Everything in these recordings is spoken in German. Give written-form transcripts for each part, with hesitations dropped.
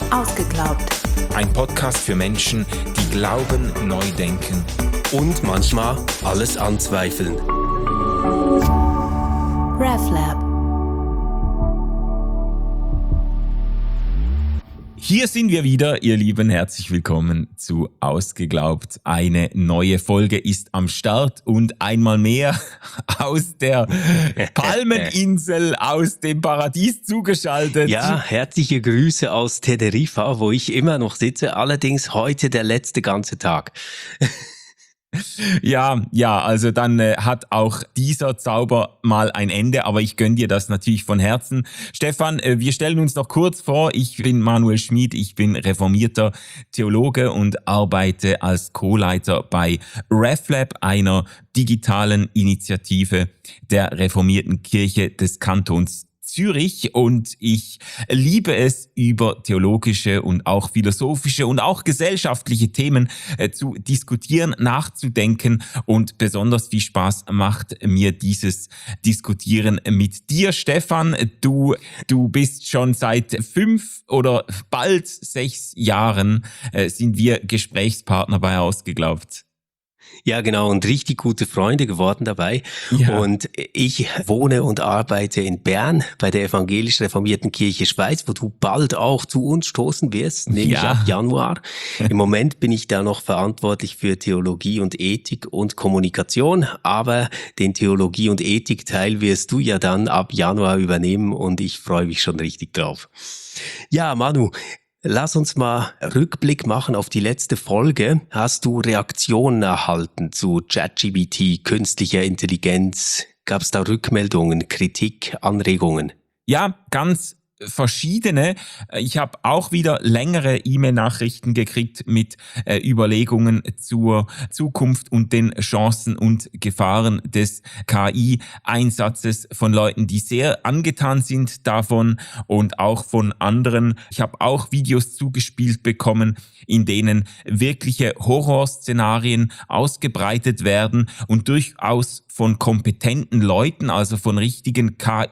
Ausgeglaubt. Ein Podcast für Menschen, die glauben, neu denken und manchmal alles anzweifeln. RefLab. Hier sind wir wieder, ihr Lieben. Herzlich willkommen zu Ausgeglaubt. Eine neue Folge ist am Start und einmal mehr aus der Palmeninsel, aus dem Paradies zugeschaltet. Ja, herzliche Grüße aus Teneriffa, wo ich immer noch sitze. Allerdings heute der letzte ganze Tag. Ja, also dann hat auch dieser Zauber mal ein Ende, aber ich gönne dir das natürlich von Herzen. Stefan, wir stellen uns noch kurz vor. Ich bin Manuel Schmid, ich bin reformierter Theologe und arbeite als Co-Leiter bei RefLab, einer digitalen Initiative der reformierten Kirche des Kantons Zürich, und ich liebe es, über theologische und auch philosophische und auch gesellschaftliche Themen zu diskutieren, nachzudenken, und besonders viel Spaß macht mir dieses Diskutieren mit dir, Stefan. Du bist schon seit 5 oder bald 6 Jahren sind wir Gesprächspartner bei Ausgeglaubt. Ja, genau, und richtig gute Freunde geworden dabei. Ja. Und ich wohne und arbeite in Bern bei der Evangelisch-Reformierten Kirche Schweiz, wo du bald auch zu uns stoßen wirst, nämlich ab Januar. Im Moment bin ich da noch verantwortlich für Theologie und Ethik und Kommunikation, aber den Theologie- und Ethik-Teil wirst du ja dann ab Januar übernehmen, und ich freue mich schon richtig drauf. Ja, Manu, lass uns mal Rückblick machen auf die letzte Folge. Hast du Reaktionen erhalten zu ChatGPT, künstlicher Intelligenz? Gab es da Rückmeldungen, Kritik, Anregungen? Ja, ganz verschiedene. Ich habe auch wieder längere E-Mail-Nachrichten gekriegt mit Überlegungen zur Zukunft und den Chancen und Gefahren des KI-Einsatzes von Leuten, die sehr angetan sind davon, und auch von anderen. Ich habe auch Videos zugespielt bekommen, in denen wirkliche Horrorszenarien ausgebreitet werden und durchaus von kompetenten Leuten, also von richtigen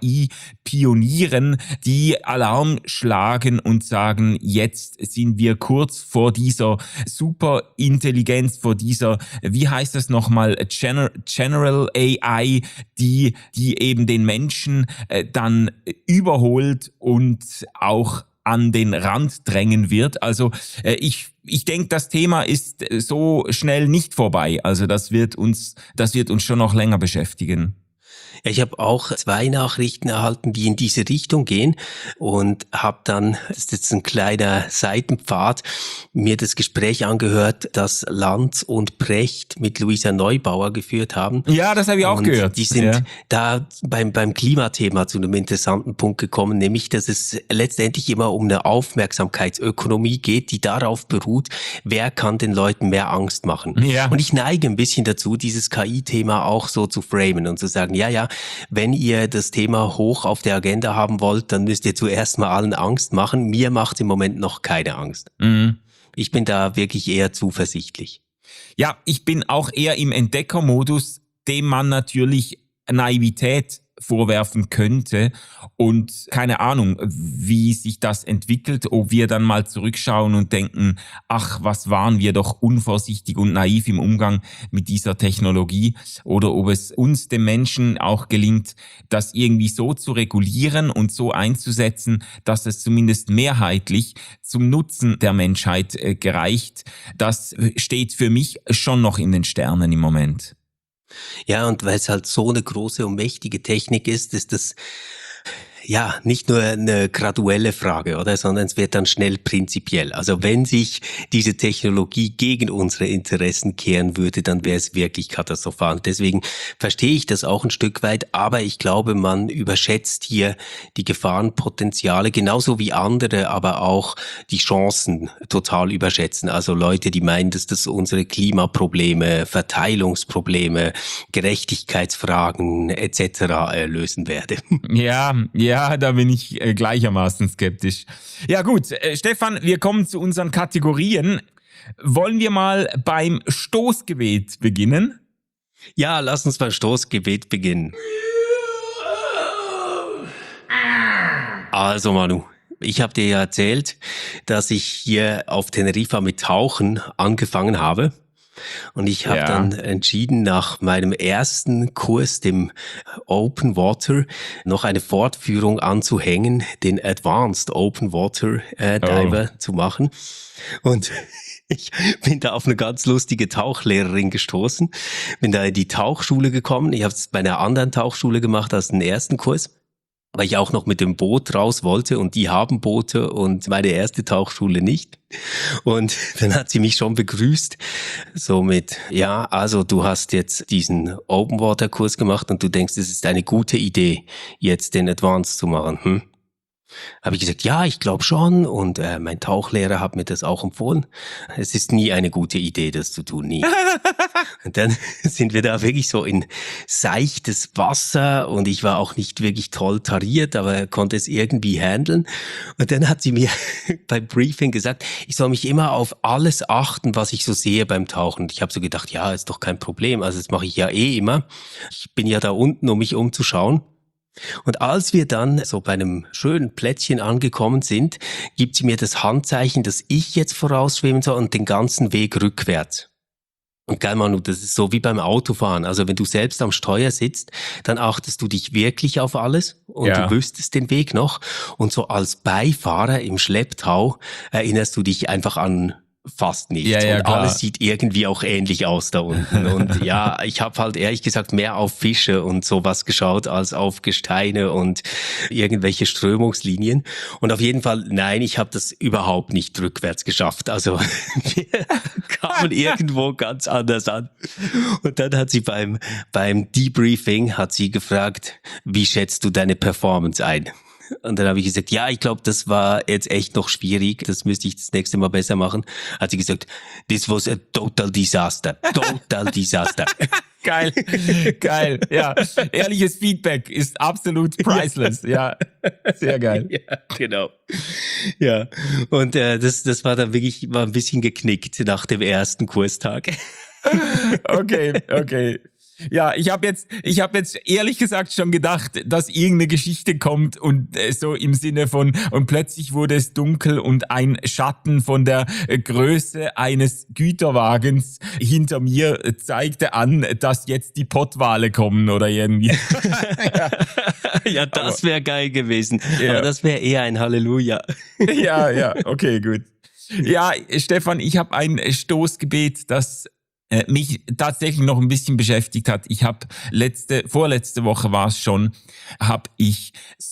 KI-Pionieren, die Alarm schlagen und sagen, jetzt sind wir kurz vor dieser Superintelligenz, vor dieser, wie heißt das nochmal, General AI, die eben den Menschen dann überholt und auch an den Rand drängen wird. Also ich denke, das Thema ist so schnell nicht vorbei. Also das wird uns schon noch länger beschäftigen. Ja, ich habe auch 2 Nachrichten erhalten, die in diese Richtung gehen, und habe dann, das ist jetzt ein kleiner Seitenpfad, mir das Gespräch angehört, das Lanz und Precht mit Luisa Neubauer geführt haben. Ja, das habe ich auch gehört. Die sind da beim Klimathema zu einem interessanten Punkt gekommen, nämlich, dass es letztendlich immer um eine Aufmerksamkeitsökonomie geht, die darauf beruht, wer kann den Leuten mehr Angst machen. Ja. Und ich neige ein bisschen dazu, dieses KI-Thema auch so zu framen und zu sagen, ja, wenn ihr das Thema hoch auf der Agenda haben wollt, dann müsst ihr zuerst mal allen Angst machen. Mir macht im Moment noch keine Angst. Mhm. Ich bin da wirklich eher zuversichtlich. Ja, ich bin auch eher im Entdeckermodus, dem man natürlich Naivität vorwerfen könnte, und keine Ahnung, wie sich das entwickelt, ob wir dann mal zurückschauen und denken, ach, was waren wir doch unvorsichtig und naiv im Umgang mit dieser Technologie, oder ob es uns, dem Menschen, auch gelingt, das irgendwie so zu regulieren und so einzusetzen, dass es zumindest mehrheitlich zum Nutzen der Menschheit gereicht. Das steht für mich schon noch in den Sternen im Moment. Ja, und weil es halt so eine große und mächtige Technik ist das ja nicht nur eine graduelle Frage, oder, sondern es wird dann schnell prinzipiell. Also wenn sich diese Technologie gegen unsere Interessen kehren würde, dann wäre es wirklich katastrophal. Deswegen verstehe ich das auch ein Stück weit, aber ich glaube, man überschätzt hier die Gefahrenpotenziale, genauso wie andere, aber auch die Chancen total überschätzen. Also Leute, die meinen, dass das unsere Klimaprobleme, Verteilungsprobleme, Gerechtigkeitsfragen etc. lösen werde. Ja, da bin ich gleichermaßen skeptisch. Ja gut, Stefan, wir kommen zu unseren Kategorien. Wollen wir mal beim Stoßgebet beginnen? Ja, lass uns beim Stoßgebet beginnen. Also Manu, Ich habe dir ja erzählt, dass ich hier auf Teneriffa mit Tauchen angefangen habe. Und ich habe dann entschieden, nach meinem ersten Kurs, dem Open Water, noch eine Fortführung anzuhängen, den Advanced Open Water Diver zu machen. Und ich bin da auf eine ganz lustige Tauchlehrerin gestoßen, bin da in die Tauchschule gekommen. Ich habe es bei einer anderen Tauchschule gemacht als den ersten Kurs, weil ich auch noch mit dem Boot raus wollte und die haben Boote und meine erste Tauchschule nicht. Und dann hat sie mich schon begrüßt, so mit, ja, also du hast jetzt diesen Open Water Kurs gemacht und du denkst, es ist eine gute Idee, jetzt den Advanced zu machen, Habe ich gesagt, ja, ich glaube schon und mein Tauchlehrer hat mir das auch empfohlen. Es ist nie eine gute Idee, das zu tun, nie. Und dann sind wir da wirklich so in seichtes Wasser und ich war auch nicht wirklich toll tariert, aber konnte es irgendwie handeln. Und dann hat sie mir beim Briefing gesagt, ich soll mich immer auf alles achten, was ich so sehe beim Tauchen. Und ich habe so gedacht, ja, ist doch kein Problem, also das mache ich ja eh immer. Ich bin ja da unten, um mich umzuschauen. Und als wir dann so bei einem schönen Plätzchen angekommen sind, gibt sie mir das Handzeichen, dass ich jetzt vorausschwimmen soll und den ganzen Weg rückwärts. Und geil, Manu, das ist so wie beim Autofahren. Also wenn du selbst am Steuer sitzt, dann achtest du dich wirklich auf alles und du wüsstest den Weg noch. Und so als Beifahrer im Schlepptau erinnerst du dich einfach an fast nichts. Ja, und klar. alles sieht irgendwie auch ähnlich aus da unten. Und ja, ich habe halt ehrlich gesagt mehr auf Fische und sowas geschaut als auf Gesteine und irgendwelche Strömungslinien. Und auf jeden Fall, nein, ich habe das überhaupt nicht rückwärts geschafft. Also wir kamen irgendwo ganz anders an. Und dann hat sie beim Debriefing hat sie gefragt, wie schätzt du deine Performance ein? Und dann habe ich gesagt, ja, ich glaube, das war jetzt echt noch schwierig. Das müsste ich das nächste Mal besser machen. Hat sie gesagt, this was a total disaster. Total disaster. Geil, geil, ja. Ehrliches Feedback ist absolut priceless, ja. Sehr geil. Ja, genau. Ja, und das war dann wirklich, war ein bisschen geknickt nach dem ersten Kurstag. Okay. Ja, ich habe jetzt ehrlich gesagt schon gedacht, dass irgendeine Geschichte kommt und so im Sinne von und plötzlich wurde es dunkel und ein Schatten von der Größe eines Güterwagens hinter mir zeigte an, dass jetzt die Pottwale kommen oder irgendwie. Ja, das wäre geil gewesen. Ja. Aber das wäre eher ein Halleluja. Ja, okay, gut. Ja, Stefan, ich habe ein Stoßgebet, das mich tatsächlich noch ein bisschen beschäftigt hat. Ich habe vorletzte Woche war es schon, habe ich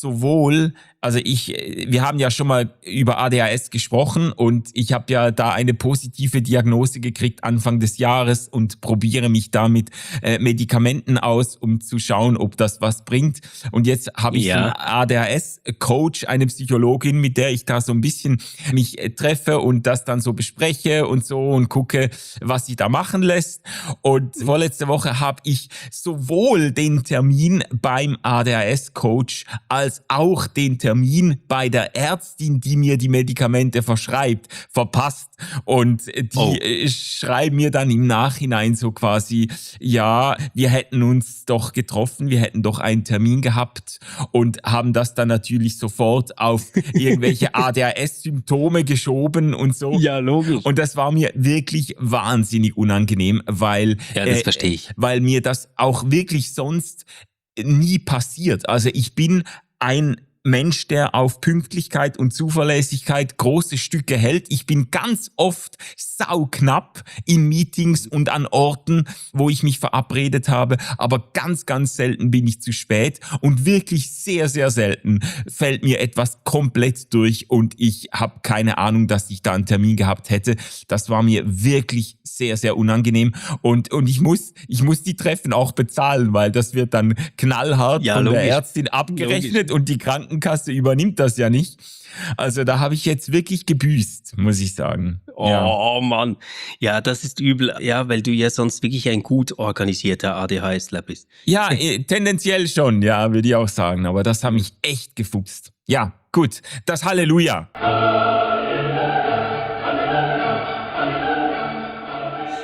wir haben ja schon mal über ADHS gesprochen und ich habe ja da eine positive Diagnose gekriegt Anfang des Jahres und probiere mich da mit Medikamenten aus, um zu schauen, ob das was bringt. Und jetzt habe ich einen ADHS-Coach, eine Psychologin, mit der ich da so ein bisschen mich treffe und das dann so bespreche und so und gucke, was sie da machen lässt. Und vorletzte Woche habe ich sowohl den Termin beim ADHS-Coach als auch den Termin bei der Ärztin, die mir die Medikamente verschreibt, verpasst. Und die schreiben mir dann im Nachhinein so quasi, ja, wir hätten uns doch getroffen, wir hätten doch einen Termin gehabt und haben das dann natürlich sofort auf irgendwelche ADHS-Symptome geschoben und so. Ja, logisch. Und das war mir wirklich wahnsinnig unangenehm, weil das verstehe ich. Weil mir das auch wirklich sonst nie passiert. Also ich bin ein Mensch, der auf Pünktlichkeit und Zuverlässigkeit große Stücke hält. Ich bin ganz oft sauknapp in Meetings und an Orten, wo ich mich verabredet habe, aber ganz, ganz selten bin ich zu spät und wirklich sehr, sehr selten fällt mir etwas komplett durch und ich habe keine Ahnung, dass ich da einen Termin gehabt hätte. Das war mir wirklich sehr, sehr unangenehm und ich muss die Treffen auch bezahlen, weil das wird dann knallhart von der Ärztin abgerechnet und die Krankenkasse übernimmt das ja nicht. Also da habe ich jetzt wirklich gebüßt, muss ich sagen. Oh Mann, ja, das ist übel, ja, weil du ja sonst wirklich ein gut organisierter ADHSler bist. Ja, tendenziell schon, ja, würde ich auch sagen, aber das hat mich echt gefuchst. Ja, gut, das Halleluja.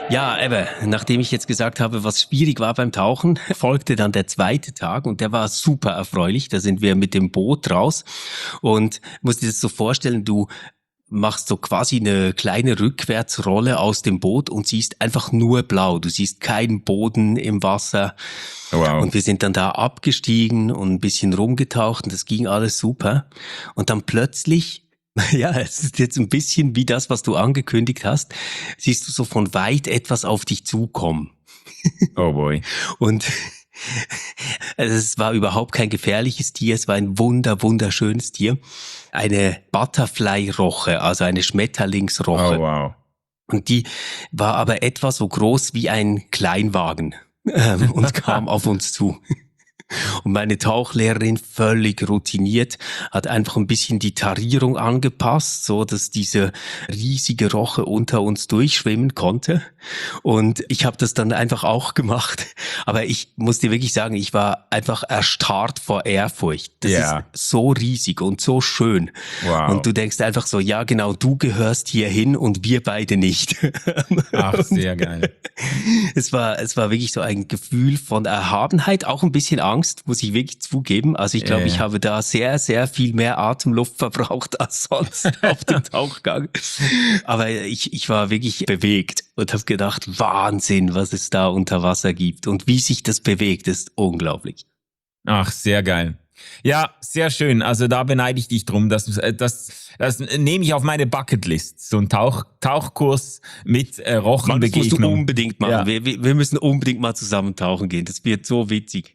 Ja, eben, nachdem ich jetzt gesagt habe, was schwierig war beim Tauchen, folgte dann der zweite Tag und der war super erfreulich. Da sind wir mit dem Boot raus und musst dir das so vorstellen, du machst so quasi eine kleine Rückwärtsrolle aus dem Boot und siehst einfach nur blau. Du siehst keinen Boden im Wasser. Wow. Und wir sind dann da abgestiegen und ein bisschen rumgetaucht und das ging alles super. Und dann plötzlich, ja, es ist jetzt ein bisschen wie das, was du angekündigt hast, siehst du so von weit etwas auf dich zukommen. Oh boy. Und also es war überhaupt kein gefährliches Tier, es war ein wunderschönes Tier. Eine Butterfly-Roche, also eine Schmetterlingsroche. Oh wow. Und die war aber etwa so groß wie ein Kleinwagen und kam auf uns zu. Und meine Tauchlehrerin, völlig routiniert, hat einfach ein bisschen die Tarierung angepasst, so dass diese riesige Roche unter uns durchschwimmen konnte. Und ich habe das dann einfach auch gemacht. Aber ich muss dir wirklich sagen, ich war einfach erstarrt vor Ehrfurcht. Das ist so riesig und so schön. Wow. Und du denkst einfach so, ja genau, du gehörst hier hin und wir beide nicht. Ach, sehr geil. Es war wirklich so ein Gefühl von Erhabenheit, auch ein bisschen Angst, muss ich wirklich zugeben. Also ich glaube, ich habe da sehr, sehr viel mehr Atemluft verbraucht als sonst auf dem Tauchgang. Aber ich war wirklich bewegt und habe gedacht, Wahnsinn, was es da unter Wasser gibt. Und wie sich das bewegt, ist unglaublich. Ach, sehr geil. Ja, sehr schön. Also da beneide ich dich drum. Das nehme ich auf meine Bucketlist. So ein Tauchkurs mit Rochenbegegnung. Das musst du unbedingt machen. Ja. Wir müssen unbedingt mal zusammen tauchen gehen. Das wird so witzig.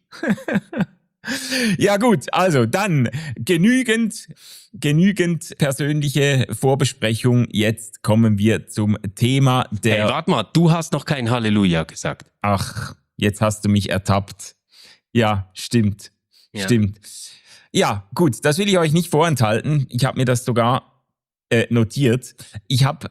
Ja gut, also dann genügend persönliche Vorbesprechung. Jetzt kommen wir zum Thema der... Hey, warte mal, du hast noch kein Halleluja gesagt. Ach, jetzt hast du mich ertappt. Ja, stimmt. Stimmt. Ja, gut, das will ich euch nicht vorenthalten. Ich habe mir das sogar notiert. Ich hab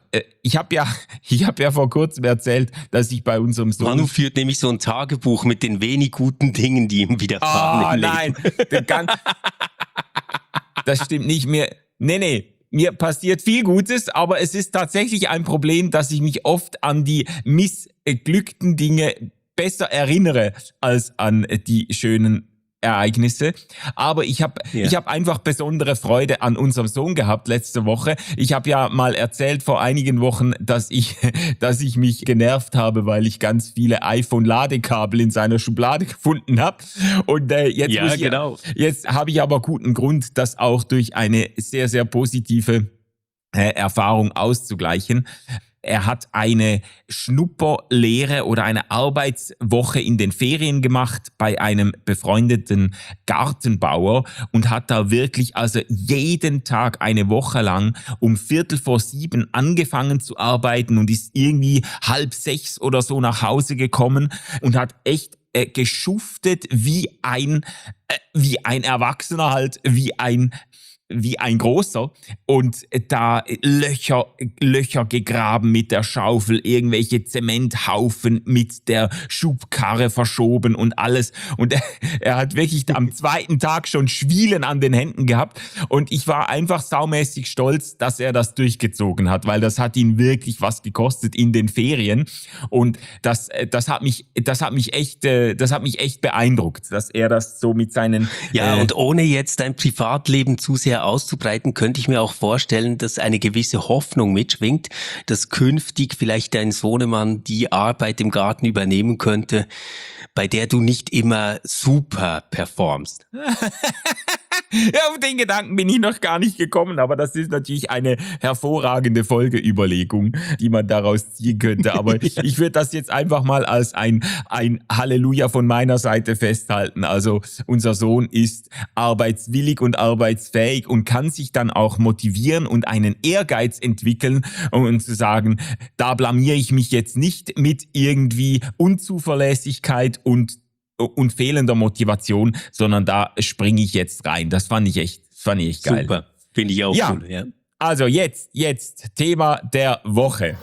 ja vor kurzem erzählt, dass ich bei unserem Sohn... Manu führt nämlich so ein Tagebuch mit den wenig guten Dingen, die ihm widerfahren im Leben. Nein, das stimmt nicht mehr. Nee, mir passiert viel Gutes, aber es ist tatsächlich ein Problem, dass ich mich oft an die missglückten Dinge besser erinnere als an die schönen Ereignisse. Aber ich hab einfach besondere Freude an unserem Sohn gehabt letzte Woche. Ich habe ja mal erzählt vor einigen Wochen, dass ich mich genervt habe, weil ich ganz viele iPhone-Ladekabel in seiner Schublade gefunden habe. Und jetzt habe ich aber guten Grund, das auch durch eine sehr, sehr positive Erfahrung auszugleichen. Er hat eine Schnupperlehre oder eine Arbeitswoche in den Ferien gemacht bei einem befreundeten Gartenbauer und hat da wirklich also jeden Tag eine Woche lang um 5:45 angefangen zu arbeiten und ist irgendwie 5:30 oder so nach Hause gekommen und hat echt geschuftet wie ein Erwachsener halt, wie ein großer und da Löcher gegraben mit der Schaufel, irgendwelche Zementhaufen mit der Schubkarre verschoben und alles. Und er hat wirklich am zweiten Tag schon Schwielen an den Händen gehabt und ich war einfach saumäßig stolz, dass er das durchgezogen hat, weil das hat ihn wirklich was gekostet in den Ferien und das hat mich echt beeindruckt, dass er das so mit seinen... Ja, und ohne jetzt dein Privatleben zu sehr auszubreiten, könnte ich mir auch vorstellen, dass eine gewisse Hoffnung mitschwingt, dass künftig vielleicht dein Sohnemann die Arbeit im Garten übernehmen könnte, bei der du nicht immer super performst. Ja, auf den Gedanken bin ich noch gar nicht gekommen, aber das ist natürlich eine hervorragende Folgeüberlegung, die man daraus ziehen könnte. Aber ich würde das jetzt einfach mal als ein Halleluja von meiner Seite festhalten. Also unser Sohn ist arbeitswillig und arbeitsfähig und kann sich dann auch motivieren und einen Ehrgeiz entwickeln und zu sagen, da blamiere ich mich jetzt nicht mit irgendwie Unzuverlässigkeit und fehlender Motivation, sondern da springe ich jetzt rein. Das fand ich echt geil. Super, finde ich auch cool. Ja. Also jetzt Thema der Woche.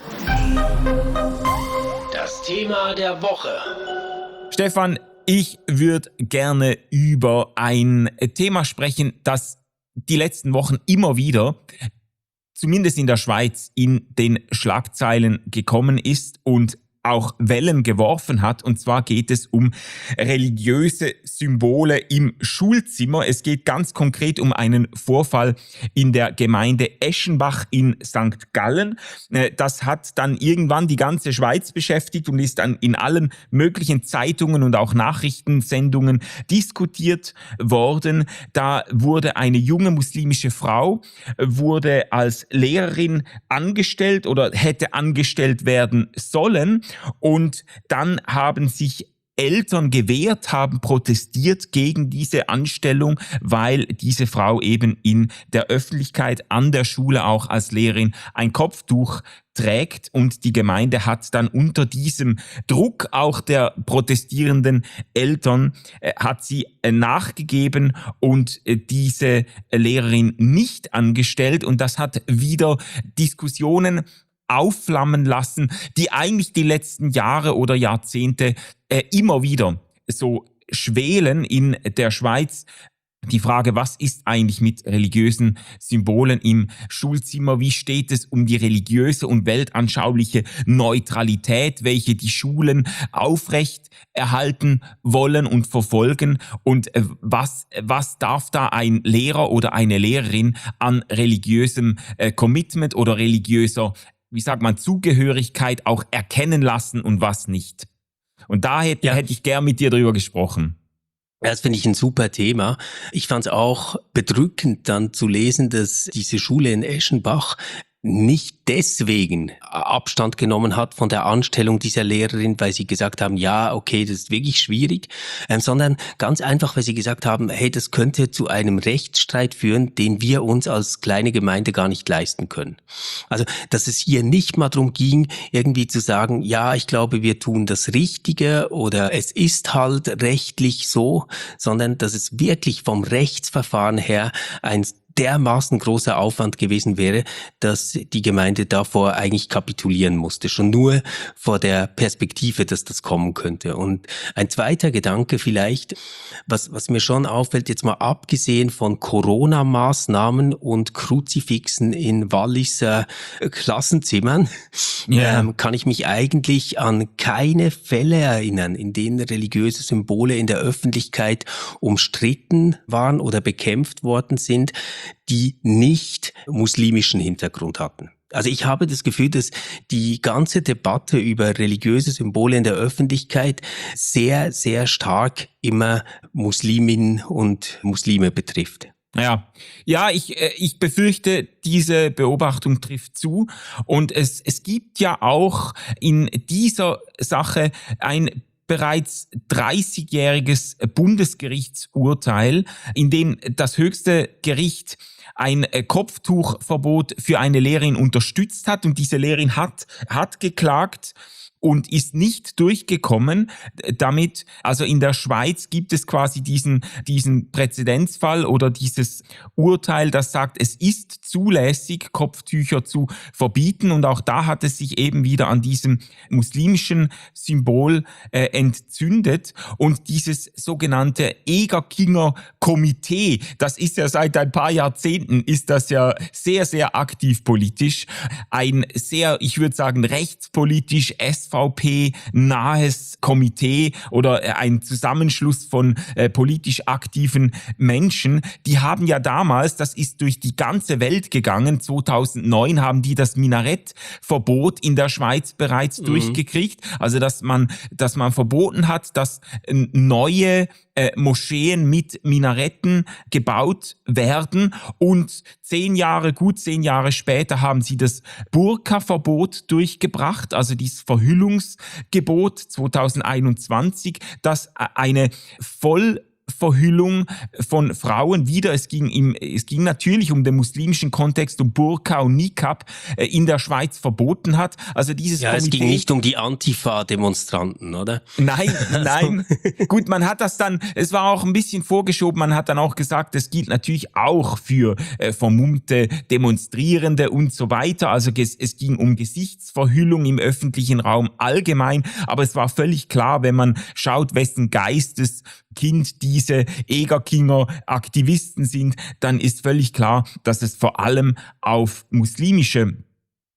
Das Thema der Woche. Stefan, ich würde gerne über ein Thema sprechen, das die letzten Wochen immer wieder, zumindest in der Schweiz, in den Schlagzeilen gekommen ist und auch Wellen geworfen hat. Und zwar geht es um religiöse Symbole im Schulzimmer. Es geht ganz konkret um einen Vorfall in der Gemeinde Eschenbach in St. Gallen. Das hat dann irgendwann die ganze Schweiz beschäftigt und ist dann in allen möglichen Zeitungen und auch Nachrichtensendungen diskutiert worden. Da wurde eine junge muslimische Frau, wurde als Lehrerin angestellt oder hätte angestellt werden sollen. Und dann haben sich Eltern gewehrt, haben protestiert gegen diese Anstellung, weil diese Frau eben in der Öffentlichkeit an der Schule auch als Lehrerin ein Kopftuch trägt, und die Gemeinde hat dann unter diesem Druck auch der protestierenden Eltern hat sie nachgegeben und diese Lehrerin nicht angestellt, und das hat wieder Diskussionen aufflammen lassen, die eigentlich die letzten Jahre oder Jahrzehnte immer wieder so schwelen in der Schweiz. Die Frage, was ist eigentlich mit religiösen Symbolen im Schulzimmer? Wie steht es um die religiöse und weltanschauliche Neutralität, welche die Schulen aufrecht erhalten wollen und verfolgen? Und was darf da ein Lehrer oder eine Lehrerin an religiösem Commitment oder religiöser, wie sagt man, Zugehörigkeit auch erkennen lassen und was nicht? Und da hätte ich gern mit dir drüber gesprochen. Das finde ich ein super Thema. Ich fand es auch bedrückend dann zu lesen, dass diese Schule in Eschenbach nicht deswegen Abstand genommen hat von der Anstellung dieser Lehrerin, weil sie gesagt haben, ja, okay, das ist wirklich schwierig, sondern ganz einfach, weil sie gesagt haben, hey, das könnte zu einem Rechtsstreit führen, den wir uns als kleine Gemeinde gar nicht leisten können. Also, dass es hier nicht mal darum ging, irgendwie zu sagen, ja, ich glaube, wir tun das Richtige oder es ist halt rechtlich so, sondern dass es wirklich vom Rechtsverfahren her ein dermaßen großer Aufwand gewesen wäre, dass die Gemeinde davor eigentlich kapitulieren musste, schon nur vor der Perspektive, dass das kommen könnte. Und ein zweiter Gedanke vielleicht, was mir schon auffällt, jetzt mal abgesehen von Corona-Maßnahmen und Kruzifixen in Walliser Klassenzimmern, kann ich mich eigentlich an keine Fälle erinnern, in denen religiöse Symbole in der Öffentlichkeit umstritten waren oder bekämpft worden sind, die nicht muslimischen Hintergrund hatten. Also ich habe das Gefühl, dass die ganze Debatte über religiöse Symbole in der Öffentlichkeit sehr, sehr stark immer Musliminnen und Muslime betrifft. Ja, ich befürchte, diese Beobachtung trifft zu, und es gibt ja auch in dieser Sache ein bereits 30-jähriges Bundesgerichtsurteil, in dem das höchste Gericht ein Kopftuchverbot für eine Lehrerin unterstützt hat, und diese Lehrerin hat geklagt und ist nicht durchgekommen damit. Also in der Schweiz gibt es quasi diesen Präzedenzfall oder dieses Urteil, das sagt, es ist zulässig, Kopftücher zu verbieten, und auch da hat es sich eben wieder an diesem muslimischen Symbol entzündet, und dieses sogenannte Egerkinger Komitee, das ist ja seit ein paar Jahrzehnten, ist das ja sehr, sehr aktiv politisch, ein sehr, ich würde sagen, rechtspolitisch SVP-nahes Komitee oder ein Zusammenschluss von politisch aktiven Menschen. Die haben ja damals, das ist durch die ganze Welt gegangen, 2009 haben die das Minarettverbot in der Schweiz bereits durchgekriegt. Also dass man verboten hat, dass neue Moscheen mit Minaretten gebaut werden, und gut 10 Jahre später haben sie das Burka-Verbot durchgebracht, also dieses Verhüllungsgebot 2021, das eine Vollverhüllung von Frauen wieder, es ging natürlich um den muslimischen Kontext, um Burka und Niqab, in der Schweiz verboten hat. Also dieses Komitee, es ging nicht um die Antifa-Demonstranten, oder? Nein. Gut, man hat das dann, es war auch ein bisschen vorgeschoben, man hat dann auch gesagt, es gilt natürlich auch für vermummte Demonstrierende und so weiter. Also es ging um Gesichtsverhüllung im öffentlichen Raum allgemein, aber es war völlig klar, wenn man schaut, wessen Geisteskind diese Egerkinger Aktivisten sind, dann ist völlig klar, dass es vor allem auf muslimische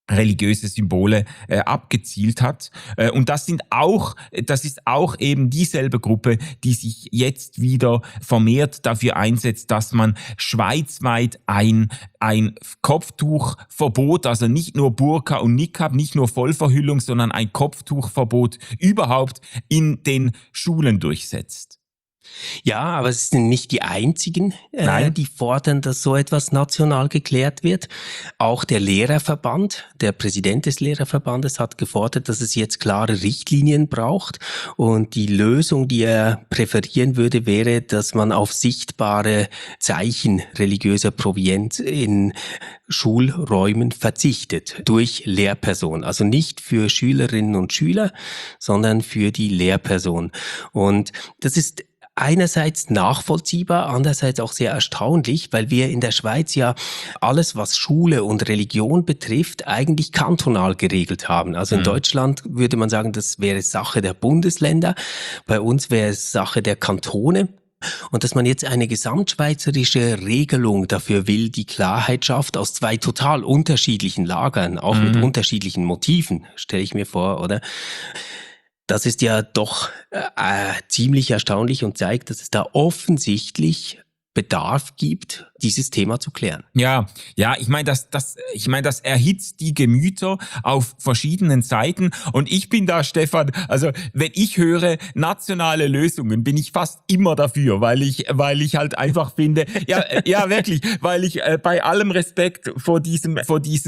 religiöse Symbole abgezielt hat. Und das ist auch eben dieselbe Gruppe, die sich jetzt wieder vermehrt dafür einsetzt, dass man schweizweit ein Kopftuchverbot, also nicht nur Burka und Niqab, nicht nur Vollverhüllung, sondern ein Kopftuchverbot überhaupt in den Schulen durchsetzt. Ja, aber es sind nicht die einzigen, die fordern, dass so etwas national geklärt wird. Auch der Lehrerverband, der Präsident des Lehrerverbandes hat gefordert, dass es jetzt klare Richtlinien braucht. Und die Lösung, die er präferieren würde, wäre, dass man auf sichtbare Zeichen religiöser Provenienz in Schulräumen verzichtet durch Lehrperson. Also nicht für Schülerinnen und Schüler, sondern für die Lehrperson. Und das ist einerseits nachvollziehbar, andererseits auch sehr erstaunlich, weil wir in der Schweiz ja alles, was Schule und Religion betrifft, eigentlich kantonal geregelt haben. Also in Deutschland würde man sagen, das wäre Sache der Bundesländer. Bei uns wäre es Sache der Kantone. Und dass man jetzt eine gesamtschweizerische Regelung dafür will, die Klarheit schafft aus zwei total unterschiedlichen Lagern, auch mit unterschiedlichen Motiven, stelle ich mir vor, oder? Das ist ja doch ziemlich erstaunlich und zeigt, dass es da offensichtlich Bedarf gibt, dieses Thema zu klären. Ja, ich meine, das erhitzt die Gemüter auf verschiedenen Seiten. Und ich bin da, Stefan, also wenn ich höre nationale Lösungen, bin ich fast immer dafür, weil ich halt einfach finde, ja wirklich, weil ich bei allem Respekt vor diesen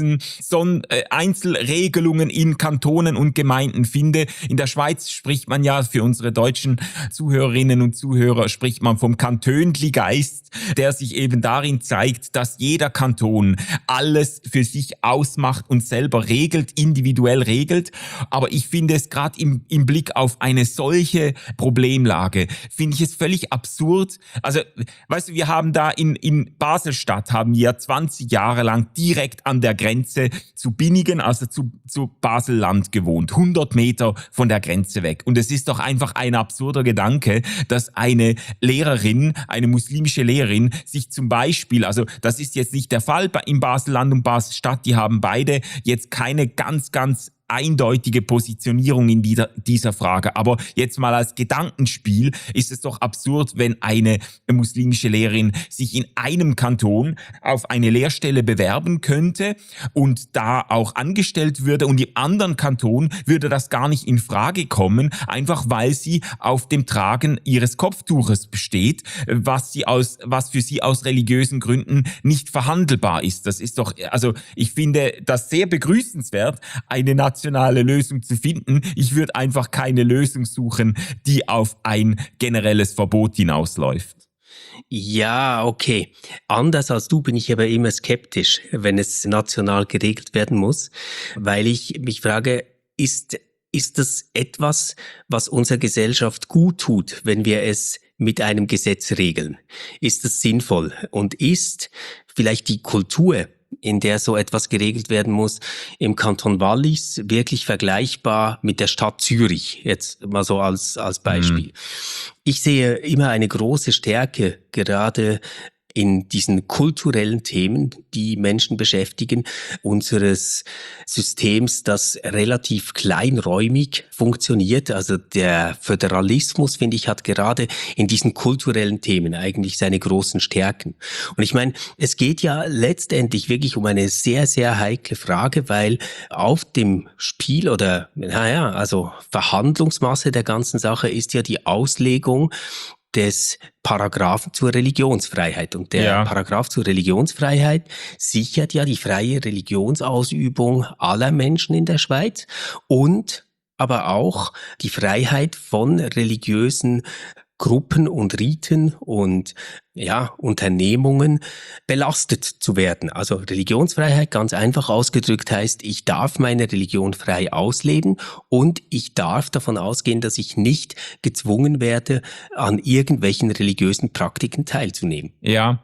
Einzelregelungen in Kantonen und Gemeinden finde. In der Schweiz spricht man ja, für unsere deutschen Zuhörerinnen und Zuhörer, spricht man vom Kantönli-Geist, der sich eben darin zeigt, dass jeder Kanton alles für sich ausmacht und selber regelt, individuell regelt. Aber ich finde es gerade im Blick auf eine solche Problemlage, finde ich es völlig absurd. Also, weißt du, wir haben da in Basel-Stadt, haben wir 20 Jahre lang direkt an der Grenze zu Binnigen, also zu Basel-Land gewohnt, 100 Meter von der Grenze weg. Und es ist doch einfach ein absurder Gedanke, dass eine Lehrerin, eine muslimische Lehrerin, sich zum Beispiel, also das ist jetzt nicht der Fall in Basel-Land und Basel-Stadt, die haben beide jetzt keine ganz eindeutige Positionierung in dieser Frage. Aber jetzt mal als Gedankenspiel ist es doch absurd, wenn eine muslimische Lehrerin sich in einem Kanton auf eine Lehrstelle bewerben könnte und da auch angestellt würde und im anderen Kanton würde das gar nicht in Frage kommen, einfach weil sie auf dem Tragen ihres Kopftuches besteht, was für sie aus religiösen Gründen nicht verhandelbar ist. Das ist doch, also ich finde das sehr begrüßenswert, eine nationale Lösung zu finden. Ich würde einfach keine Lösung suchen, die auf ein generelles Verbot hinausläuft. Ja, okay. Anders als du bin ich aber immer skeptisch, wenn es national geregelt werden muss, weil ich mich frage, ist das etwas, was unserer Gesellschaft gut tut, wenn wir es mit einem Gesetz regeln? Ist das sinnvoll? Und ist vielleicht die Kultur, in der so etwas geregelt werden muss, im Kanton Wallis wirklich vergleichbar mit der Stadt Zürich, jetzt mal so als Beispiel. Ich sehe immer eine große Stärke, gerade in diesen kulturellen Themen, die Menschen beschäftigen, unseres Systems, das relativ kleinräumig funktioniert. Also der Föderalismus, finde ich, hat gerade in diesen kulturellen Themen eigentlich seine großen Stärken. Und ich meine, es geht ja letztendlich wirklich um eine sehr, sehr heikle Frage, weil auf dem Spiel oder, also Verhandlungsmasse der ganzen Sache ist ja die Auslegung des Paragraphen zur Religionsfreiheit. Und der Paragraph zur Religionsfreiheit sichert ja die freie Religionsausübung aller Menschen in der Schweiz und aber auch die Freiheit von religiösen Gruppen und Riten und Unternehmungen belastet zu werden. Also Religionsfreiheit, ganz einfach ausgedrückt, heißt, ich darf meine Religion frei ausleben und ich darf davon ausgehen, dass ich nicht gezwungen werde, an irgendwelchen religiösen Praktiken teilzunehmen. Ja.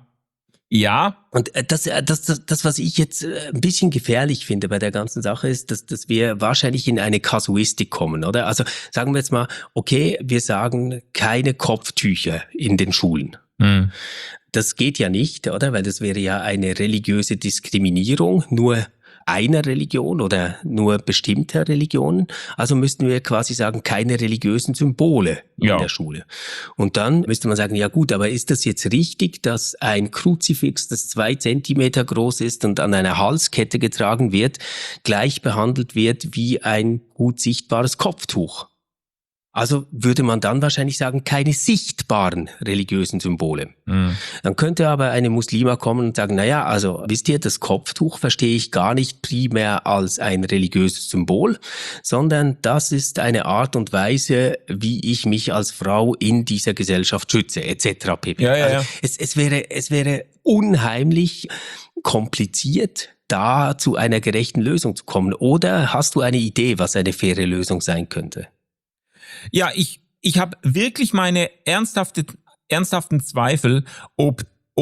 Und das, was ich jetzt ein bisschen gefährlich finde bei der ganzen Sache, ist, dass wir wahrscheinlich in eine Kasuistik kommen, oder? Also sagen wir jetzt mal, okay, wir sagen keine Kopftücher in den Schulen. Das geht ja nicht, oder? Weil das wäre ja eine religiöse Diskriminierung. Nur einer Religion oder nur bestimmter Religionen. Also müssten wir quasi sagen, keine religiösen Symbole in der Schule. Und dann müsste man sagen, ja gut, aber ist das jetzt richtig, dass ein Kruzifix, das 2 Zentimeter groß ist und an einer Halskette getragen wird, gleich behandelt wird wie ein gut sichtbares Kopftuch? Also würde man dann wahrscheinlich sagen, keine sichtbaren religiösen Symbole. Dann könnte aber eine Muslima kommen und sagen, naja, also wisst ihr, das Kopftuch verstehe ich gar nicht primär als ein religiöses Symbol, sondern das ist eine Art und Weise, wie ich mich als Frau in dieser Gesellschaft schütze, etc. pp. Also es wäre unheimlich kompliziert, da zu einer gerechten Lösung zu kommen. Oder hast du eine Idee, was eine faire Lösung sein könnte? Ja, ich habe wirklich meine ernsthaften Zweifel, ob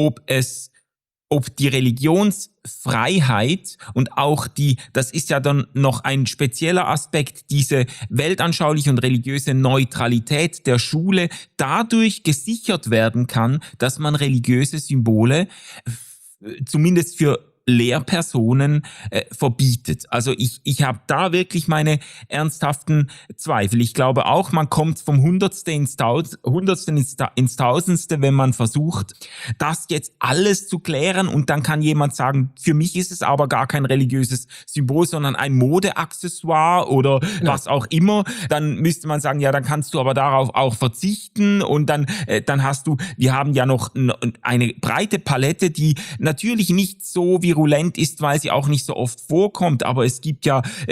die Religionsfreiheit und auch das ist ja dann noch ein spezieller Aspekt, diese weltanschauliche und religiöse Neutralität der Schule dadurch gesichert werden kann, dass man religiöse Symbole zumindest für Lehrpersonen verbietet. Also ich habe da wirklich meine ernsthaften Zweifel. Ich glaube auch, man kommt vom Hundertsten ins Tausendste, wenn man versucht, das jetzt alles zu klären, und dann kann jemand sagen, für mich ist es aber gar kein religiöses Symbol, sondern ein Modeaccessoire oder was auch immer. Dann müsste man sagen, ja, dann kannst du aber darauf auch verzichten, und dann hast du, wir haben ja noch eine breite Palette, die natürlich nicht so virulent ist, weil sie auch nicht so oft vorkommt, aber es gibt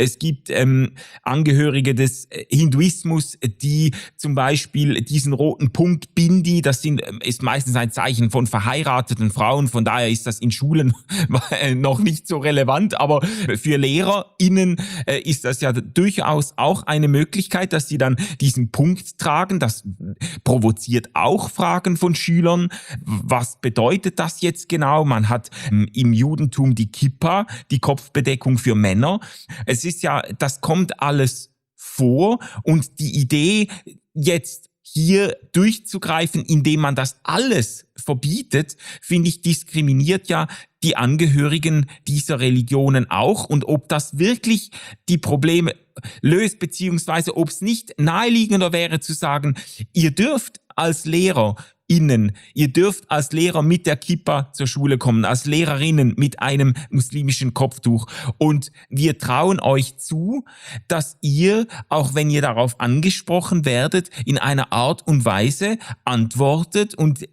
Angehörige des Hinduismus, die zum Beispiel diesen roten Punkt Bindi, ist meistens ein Zeichen von verheirateten Frauen, von daher ist das in Schulen noch nicht so relevant, aber für LehrerInnen ist das ja durchaus auch eine Möglichkeit, dass sie dann diesen Punkt tragen. Das provoziert auch Fragen von Schülern. Was bedeutet das jetzt genau? Man hat im Judentum die Kippa, die Kopfbedeckung für Männer. Es ist ja, das kommt alles vor, und die Idee, jetzt hier durchzugreifen, indem man das alles verbietet, finde ich, diskriminiert ja die Angehörigen dieser Religionen auch. Und ob das wirklich die Probleme löst, beziehungsweise ob es nicht naheliegender wäre zu sagen, ihr dürft als LehrerInnen, ihr dürft als Lehrer mit der Kippa zur Schule kommen, als Lehrerinnen mit einem muslimischen Kopftuch, und wir trauen euch zu, dass ihr, auch wenn ihr darauf angesprochen werdet, in einer Art und Weise antwortet und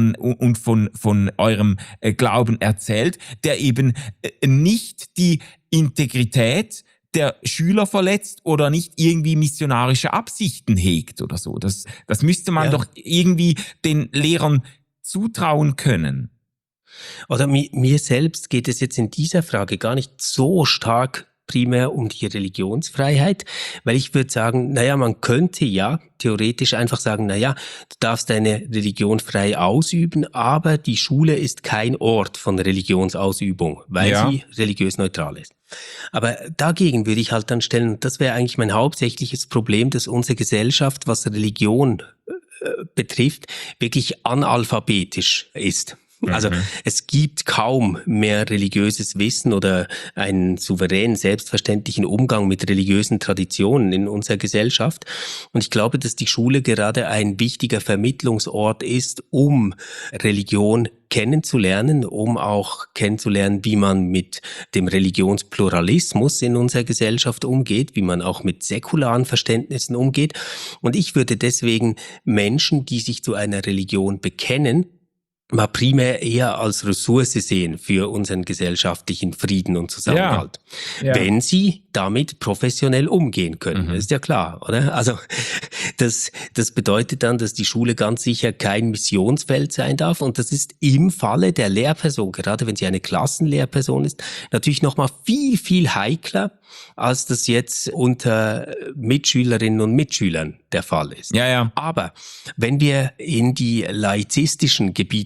von eurem Glauben erzählt, der eben nicht die Integrität der Schüler verletzt oder nicht irgendwie missionarische Absichten hegt oder so. Das müsste man doch irgendwie den Lehrern zutrauen können. Oder mir selbst geht es jetzt in dieser Frage gar nicht so stark primär um die Religionsfreiheit, weil ich würde sagen, naja, man könnte ja theoretisch einfach sagen, naja, du darfst deine Religion frei ausüben, aber die Schule ist kein Ort von Religionsausübung, weil sie religiös neutral ist. Aber dagegen würde ich halt dann stellen, das wäre eigentlich mein hauptsächliches Problem, dass unsere Gesellschaft, was Religion betrifft, wirklich analphabetisch ist. Also es gibt kaum mehr religiöses Wissen oder einen souveränen, selbstverständlichen Umgang mit religiösen Traditionen in unserer Gesellschaft. Und ich glaube, dass die Schule gerade ein wichtiger Vermittlungsort ist, um Religion kennenzulernen, um auch kennenzulernen, wie man mit dem Religionspluralismus in unserer Gesellschaft umgeht, wie man auch mit säkularen Verständnissen umgeht. Und ich würde deswegen Menschen, die sich zu einer Religion bekennen, mal primär eher als Ressource sehen für unseren gesellschaftlichen Frieden und Zusammenhalt. Wenn sie damit professionell umgehen können. Das ist ja klar, oder? Also das bedeutet dann, dass die Schule ganz sicher kein Missionsfeld sein darf, und das ist im Falle der Lehrperson, gerade wenn sie eine Klassenlehrperson ist, natürlich nochmal viel, viel heikler, als das jetzt unter Mitschülerinnen und Mitschülern der Fall ist. Aber wenn wir in die laizistischen Gebiete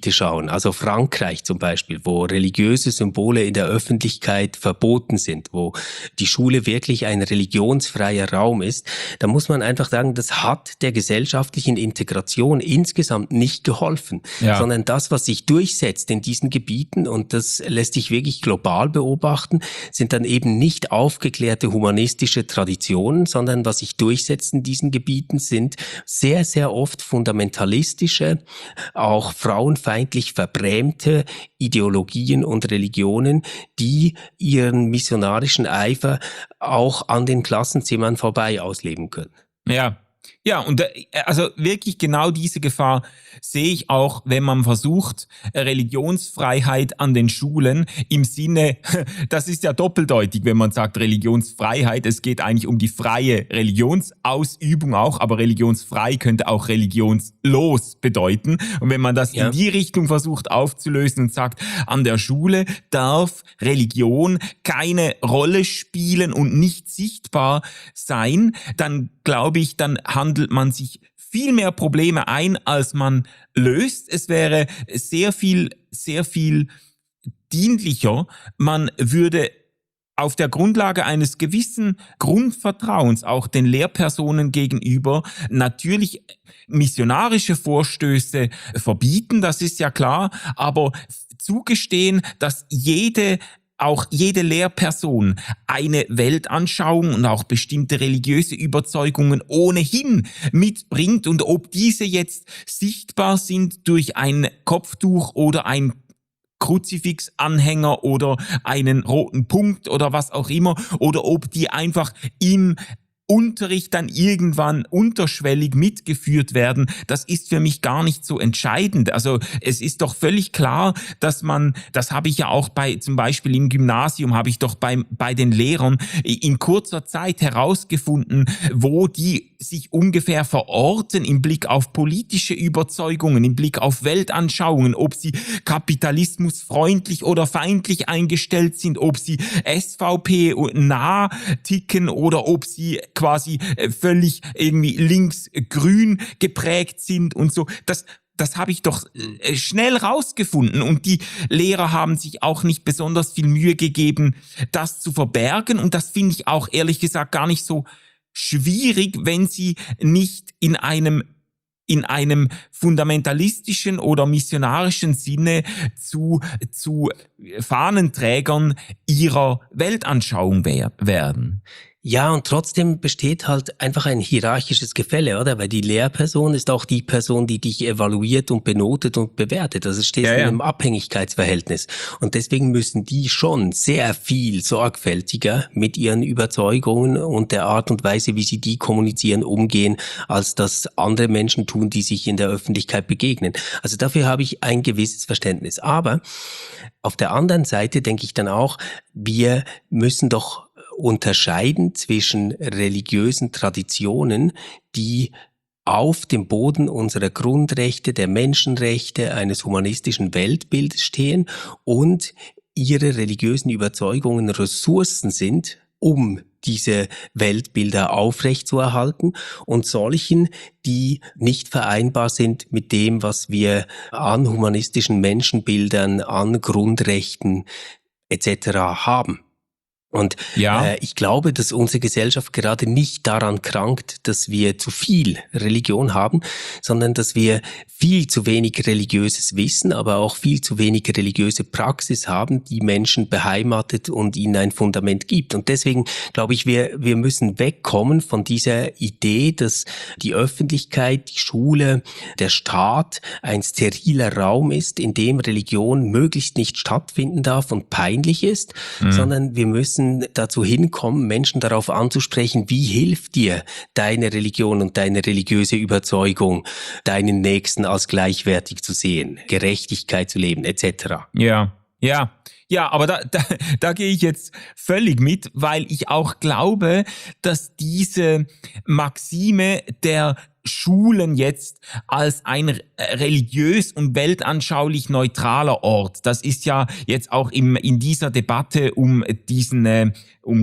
heute schauen, also Frankreich zum Beispiel, wo religiöse Symbole in der Öffentlichkeit verboten sind, wo die Schule wirklich ein religionsfreier Raum ist, da muss man einfach sagen, das hat der gesellschaftlichen Integration insgesamt nicht geholfen, sondern das, was sich durchsetzt in diesen Gebieten, und das lässt sich wirklich global beobachten, sind dann eben nicht aufgeklärte humanistische Traditionen, sondern was sich durchsetzt in diesen Gebieten sind sehr, sehr oft fundamentalistische, auch frauenfeindlich verbrämte Ideologien und Religionen, die ihren missionarischen Eifer auch an den Klassenzimmern vorbei ausleben können. Ja, und also wirklich genau diese Gefahr sehe ich auch, wenn man versucht, Religionsfreiheit an den Schulen im Sinne, das ist ja doppeldeutig, wenn man sagt Religionsfreiheit, es geht eigentlich um die freie Religionsausübung auch, aber religionsfrei könnte auch religionslos bedeuten. Und wenn man das in die Richtung versucht aufzulösen und sagt, an der Schule darf Religion keine Rolle spielen und nicht sichtbar sein, dann glaube ich, dann handelt man sich viel mehr Probleme ein, als man löst. Es wäre sehr viel dienlicher. Man würde auf der Grundlage eines gewissen Grundvertrauens auch den Lehrpersonen gegenüber natürlich missionarische Vorstöße verbieten, das ist ja klar, aber zugestehen, dass jede Lehrperson eine Weltanschauung und auch bestimmte religiöse Überzeugungen ohnehin mitbringt, und ob diese jetzt sichtbar sind durch ein Kopftuch oder ein Kruzifixanhänger oder einen roten Punkt oder was auch immer, oder ob die einfach im Unterricht dann irgendwann unterschwellig mitgeführt werden, das ist für mich gar nicht so entscheidend. Also es ist doch völlig klar, dass man, das habe ich ja auch zum Beispiel im Gymnasium, habe ich doch bei den Lehrern in kurzer Zeit herausgefunden, wo die sich ungefähr verorten im Blick auf politische Überzeugungen, im Blick auf Weltanschauungen, ob sie kapitalismusfreundlich oder feindlich eingestellt sind, ob sie SVP nah ticken oder ob sie quasi völlig irgendwie links-grün geprägt sind und so. Das habe ich doch schnell rausgefunden, und die Lehrer haben sich auch nicht besonders viel Mühe gegeben, das zu verbergen, und das finde ich auch ehrlich gesagt gar nicht so schwierig, wenn sie nicht in einem fundamentalistischen oder missionarischen Sinne zu Fahnenträgern ihrer Weltanschauung werden. Ja, und trotzdem besteht halt einfach ein hierarchisches Gefälle, oder? Weil die Lehrperson ist auch die Person, die dich evaluiert und benotet und bewertet. Also es steht in einem Abhängigkeitsverhältnis. Und deswegen müssen die schon sehr viel sorgfältiger mit ihren Überzeugungen und der Art und Weise, wie sie die kommunizieren, umgehen, als das andere Menschen tun, die sich in der Öffentlichkeit begegnen. Also dafür habe ich ein gewisses Verständnis. Aber auf der anderen Seite denke ich dann auch, wir müssen doch unterscheiden zwischen religiösen Traditionen, die auf dem Boden unserer Grundrechte, der Menschenrechte, eines humanistischen Weltbildes stehen, und ihre religiösen Überzeugungen Ressourcen sind, um diese Weltbilder aufrechtzuerhalten, und solchen, die nicht vereinbar sind mit dem, was wir an humanistischen Menschenbildern, an Grundrechten etc. haben. Und ich glaube, dass unsere Gesellschaft gerade nicht daran krankt, dass wir zu viel Religion haben, sondern dass wir viel zu wenig religiöses Wissen, aber auch viel zu wenig religiöse Praxis haben, die Menschen beheimatet und ihnen ein Fundament gibt. Und deswegen glaube ich, wir müssen wegkommen von dieser Idee, dass die Öffentlichkeit, die Schule, der Staat ein steriler Raum ist, in dem Religion möglichst nicht stattfinden darf und peinlich ist, sondern wir müssen dazu hinkommen, Menschen darauf anzusprechen, wie hilft dir deine Religion und deine religiöse Überzeugung, deinen Nächsten als gleichwertig zu sehen, Gerechtigkeit zu leben, etc. Ja, aber da gehe ich jetzt völlig mit, weil ich auch glaube, dass diese Maxime der Schulen jetzt als ein religiös und weltanschaulich neutraler Ort. Das ist ja jetzt auch in dieser Debatte um diesen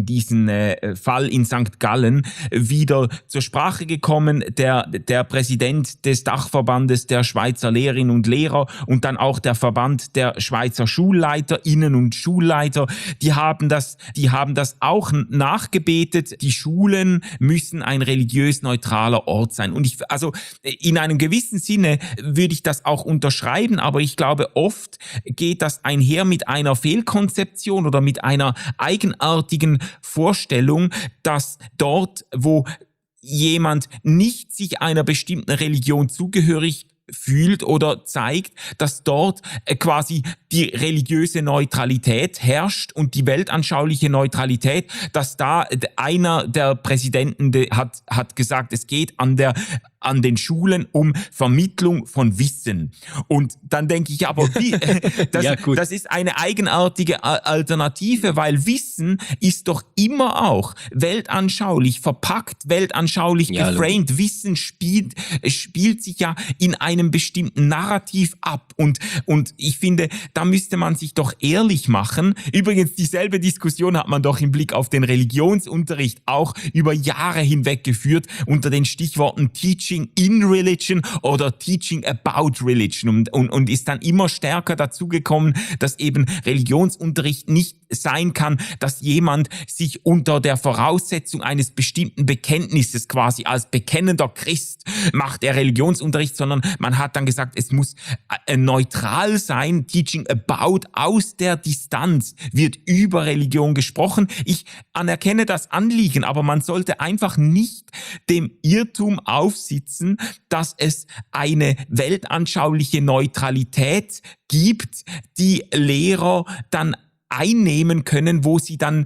Fall in St. Gallen wieder zur Sprache gekommen. Der Präsident des Dachverbandes der Schweizer Lehrerinnen und Lehrer und dann auch der Verband der Schweizer SchulleiterInnen und Schulleiter, die haben das auch nachgebetet. Die Schulen müssen ein religiös neutraler Ort sein. Und also in einem gewissen Sinne würde ich das auch unterschreiben, aber ich glaube, oft geht das einher mit einer Fehlkonzeption oder mit einer eigenartigen Vorstellung, dass dort, wo jemand nicht sich einer bestimmten Religion zugehörig fühlt oder zeigt, dass dort quasi die religiöse Neutralität herrscht und die weltanschauliche Neutralität, dass da einer der Präsidenten hat gesagt, es geht an den Schulen um Vermittlung von Wissen. Und dann denke ich aber, das ist eine eigenartige Alternative, weil Wissen ist doch immer auch weltanschaulich verpackt, weltanschaulich geframed. Wissen spielt sich ja in einem bestimmten Narrativ ab. Und ich finde, da müsste man sich doch ehrlich machen. Übrigens, dieselbe Diskussion hat man doch im Blick auf den Religionsunterricht auch über Jahre hinweg geführt unter den Stichworten Teaching in Religion oder Teaching about Religion und ist dann immer stärker dazu gekommen, dass eben Religionsunterricht nicht sein kann, dass jemand sich unter der Voraussetzung eines bestimmten Bekenntnisses quasi als bekennender Christ macht er Religionsunterricht, sondern man hat dann gesagt, es muss neutral sein. Teaching about, aus der Distanz wird über Religion gesprochen. Ich anerkenne das Anliegen, aber man sollte einfach nicht dem Irrtum aufsitzen, dass es eine weltanschauliche Neutralität gibt, die Lehrer dann einnehmen können, wo sie dann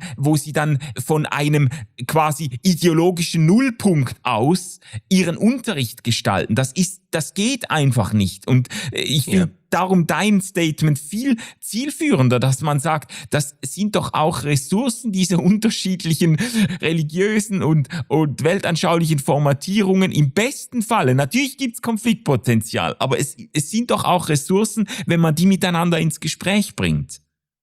von einem quasi ideologischen Nullpunkt aus ihren Unterricht gestalten. Das geht einfach nicht. Und ich finde darum dein Statement viel zielführender, dass man sagt, das sind doch auch Ressourcen, diese unterschiedlichen religiösen und weltanschaulichen Formatierungen im besten Falle. Natürlich gibt's Konfliktpotenzial, aber es sind doch auch Ressourcen, wenn man die miteinander ins Gespräch bringt.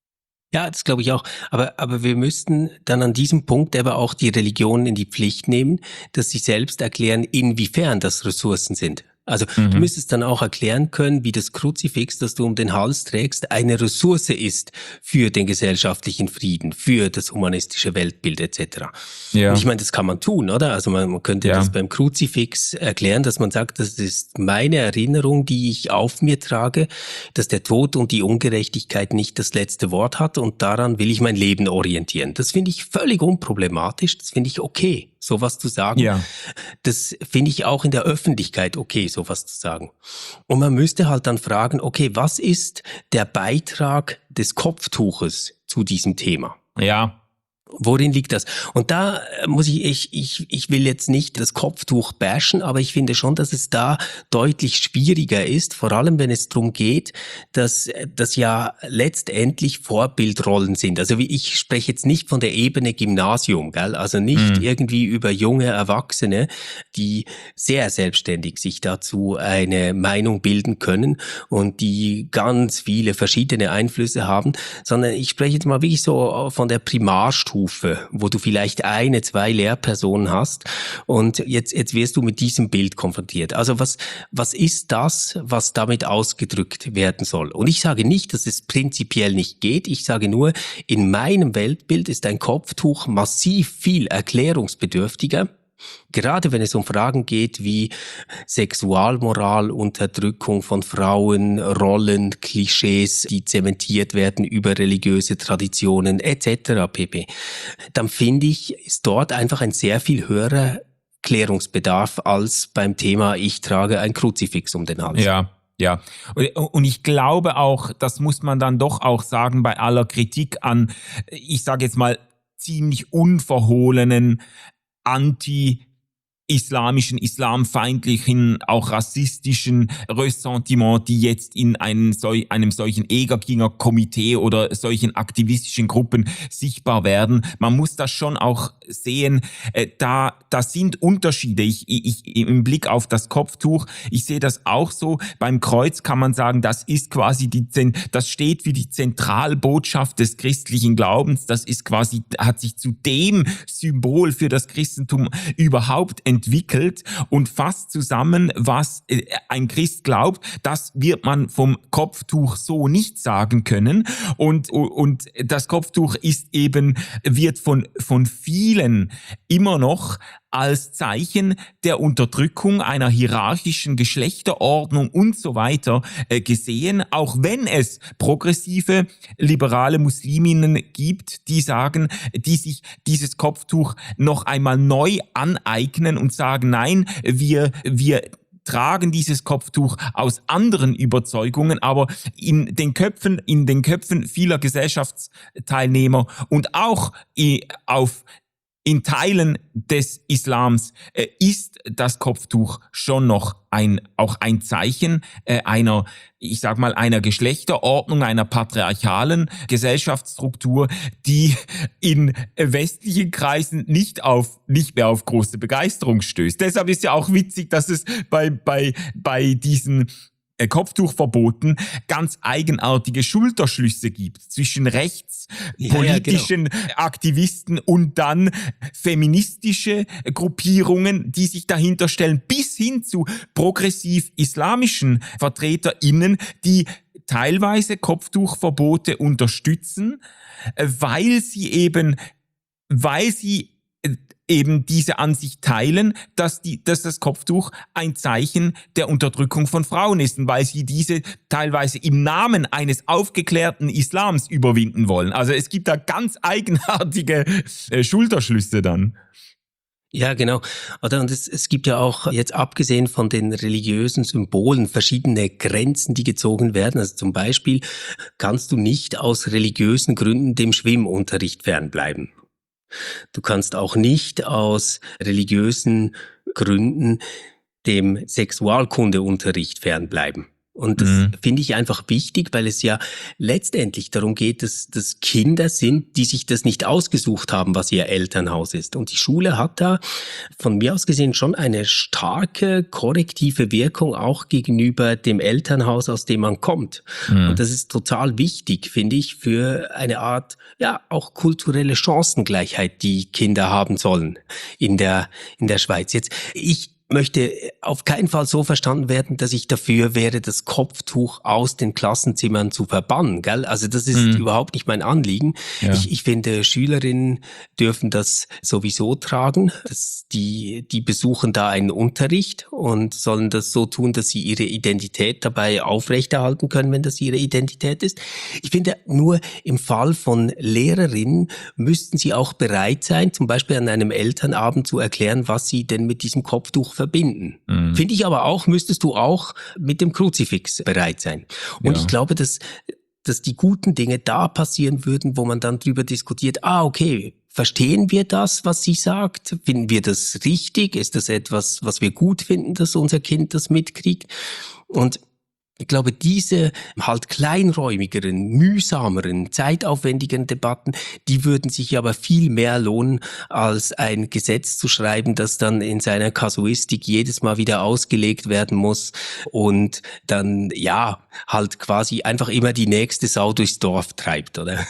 Ja, das glaube ich auch. Aber wir müssten dann an diesem Punkt aber auch die Religionen in die Pflicht nehmen, dass sie selbst erklären, inwiefern das Ressourcen sind. Also du müsstest dann auch erklären können, wie das Kruzifix, das du um den Hals trägst, eine Ressource ist für den gesellschaftlichen Frieden, für das humanistische Weltbild etc. Ja. Und ich meine, das kann man tun, oder? Also man könnte das beim Kruzifix erklären, dass man sagt, das ist meine Erinnerung, die ich auf mir trage, dass der Tod und die Ungerechtigkeit nicht das letzte Wort hat und daran will ich mein Leben orientieren. Das finde ich völlig unproblematisch, das finde ich okay, sowas zu sagen. Ja. Das finde ich auch in der Öffentlichkeit okay, sowas zu sagen. Und man müsste halt dann fragen, okay, was ist der Beitrag des Kopftuches zu diesem Thema? Ja. Worin liegt das? Und da muss ich will jetzt nicht das Kopftuch bashen, aber ich finde schon, dass es da deutlich schwieriger ist, vor allem wenn es darum geht, dass das ja letztendlich Vorbildrollen sind. Also ich spreche jetzt nicht von der Ebene Gymnasium, gell? Also nicht irgendwie über junge Erwachsene, die sehr selbstständig sich dazu eine Meinung bilden können und die ganz viele verschiedene Einflüsse haben, sondern ich spreche jetzt mal wirklich so von der Primarstufe, wo du vielleicht 1, 2 Lehrpersonen hast und jetzt wirst du mit diesem Bild konfrontiert. Also was ist das, was damit ausgedrückt werden soll? Und ich sage nicht, dass es prinzipiell nicht geht. Ich sage nur, in meinem Weltbild ist ein Kopftuch massiv viel erklärungsbedürftiger. Gerade wenn es um Fragen geht wie Sexualmoral, Unterdrückung von Frauen, Rollen, Klischees, die zementiert werden über religiöse Traditionen etc. pp. Dann finde ich, ist dort einfach ein sehr viel höherer Klärungsbedarf als beim Thema, ich trage ein Kruzifix um den Hals. Ja, und ich glaube auch, das muss man dann doch auch sagen, bei aller Kritik an, ich sage jetzt mal, ziemlich unverhohlenen islamischen, islamfeindlichen, auch rassistischen Ressentiment, die jetzt in einem solchen Egerkinger-Komitee oder solchen aktivistischen Gruppen sichtbar werden. Man muss das schon auch sehen, da sind Unterschiede. Ich im Blick auf das Kopftuch, ich sehe das auch so. Beim Kreuz kann man sagen, das ist quasi das steht wie die Zentralbotschaft des christlichen Glaubens. Das ist quasi, hat sich zu dem Symbol für das Christentum überhaupt entwickelt und fasst zusammen, was ein Christ glaubt. Das wird man vom Kopftuch so nicht sagen können. Und das Kopftuch wird von vielen immer noch als Zeichen der Unterdrückung einer hierarchischen Geschlechterordnung und so weiter gesehen, auch wenn es progressive, liberale Musliminnen gibt, die sagen, die sich dieses Kopftuch noch einmal neu aneignen und sagen, nein, wir tragen dieses Kopftuch aus anderen Überzeugungen, aber in den Köpfen vieler Gesellschaftsteilnehmer und auch in Teilen des Islams ist das Kopftuch schon noch auch ein Zeichen einer Geschlechterordnung, einer patriarchalen Gesellschaftsstruktur, die in westlichen Kreisen nicht mehr auf große Begeisterung stößt. Deshalb ist ja auch witzig, dass es bei diesen Kopftuchverboten ganz eigenartige Schulterschlüsse gibt zwischen rechtspolitischen Aktivisten und dann feministische Gruppierungen, die sich dahinter stellen, bis hin zu progressiv-islamischen VertreterInnen, die teilweise Kopftuchverbote unterstützen, weil sie eben diese Ansicht teilen, dass das Kopftuch ein Zeichen der Unterdrückung von Frauen ist, und weil sie diese teilweise im Namen eines aufgeklärten Islams überwinden wollen. Also es gibt da ganz eigenartige Schulterschlüsse dann. Ja, genau. Oder? Und es gibt ja auch jetzt abgesehen von den religiösen Symbolen verschiedene Grenzen, die gezogen werden. Also zum Beispiel kannst du nicht aus religiösen Gründen dem Schwimmunterricht fernbleiben. Du kannst auch nicht aus religiösen Gründen dem Sexualkundeunterricht fernbleiben. Und das finde ich einfach wichtig, weil es ja letztendlich darum geht, dass Kinder sind, die sich das nicht ausgesucht haben, was ihr Elternhaus ist. Und die Schule hat da von mir aus gesehen schon eine starke korrektive Wirkung auch gegenüber dem Elternhaus, aus dem man kommt. Und das ist total wichtig, finde ich, für eine Art, ja, auch kulturelle Chancengleichheit, die Kinder haben sollen in der Schweiz. Jetzt, ich möchte auf keinen Fall so verstanden werden, dass ich dafür wäre, das Kopftuch aus den Klassenzimmern zu verbannen, gell? Also das ist überhaupt nicht mein Anliegen. Ja. Ich finde, Schülerinnen dürfen das sowieso tragen. Die besuchen da einen Unterricht und sollen das so tun, dass sie ihre Identität dabei aufrechterhalten können, wenn das ihre Identität ist. Ich finde, nur im Fall von Lehrerinnen müssten sie auch bereit sein, zum Beispiel an einem Elternabend zu erklären, was sie denn mit diesem Kopftuch verbinden. Finde ich aber auch, müsstest du auch mit dem Kruzifix bereit sein. Und ich glaube, dass die guten Dinge da passieren würden, wo man dann drüber diskutiert, okay, verstehen wir das, was sie sagt? Finden wir das richtig? Ist das etwas, was wir gut finden, dass unser Kind das mitkriegt? Und ich glaube, diese halt kleinräumigeren, mühsameren, zeitaufwendigeren Debatten, die würden sich aber viel mehr lohnen, als ein Gesetz zu schreiben, das dann in seiner Kasuistik jedes Mal wieder ausgelegt werden muss und dann, ja, halt quasi einfach immer die nächste Sau durchs Dorf treibt, oder?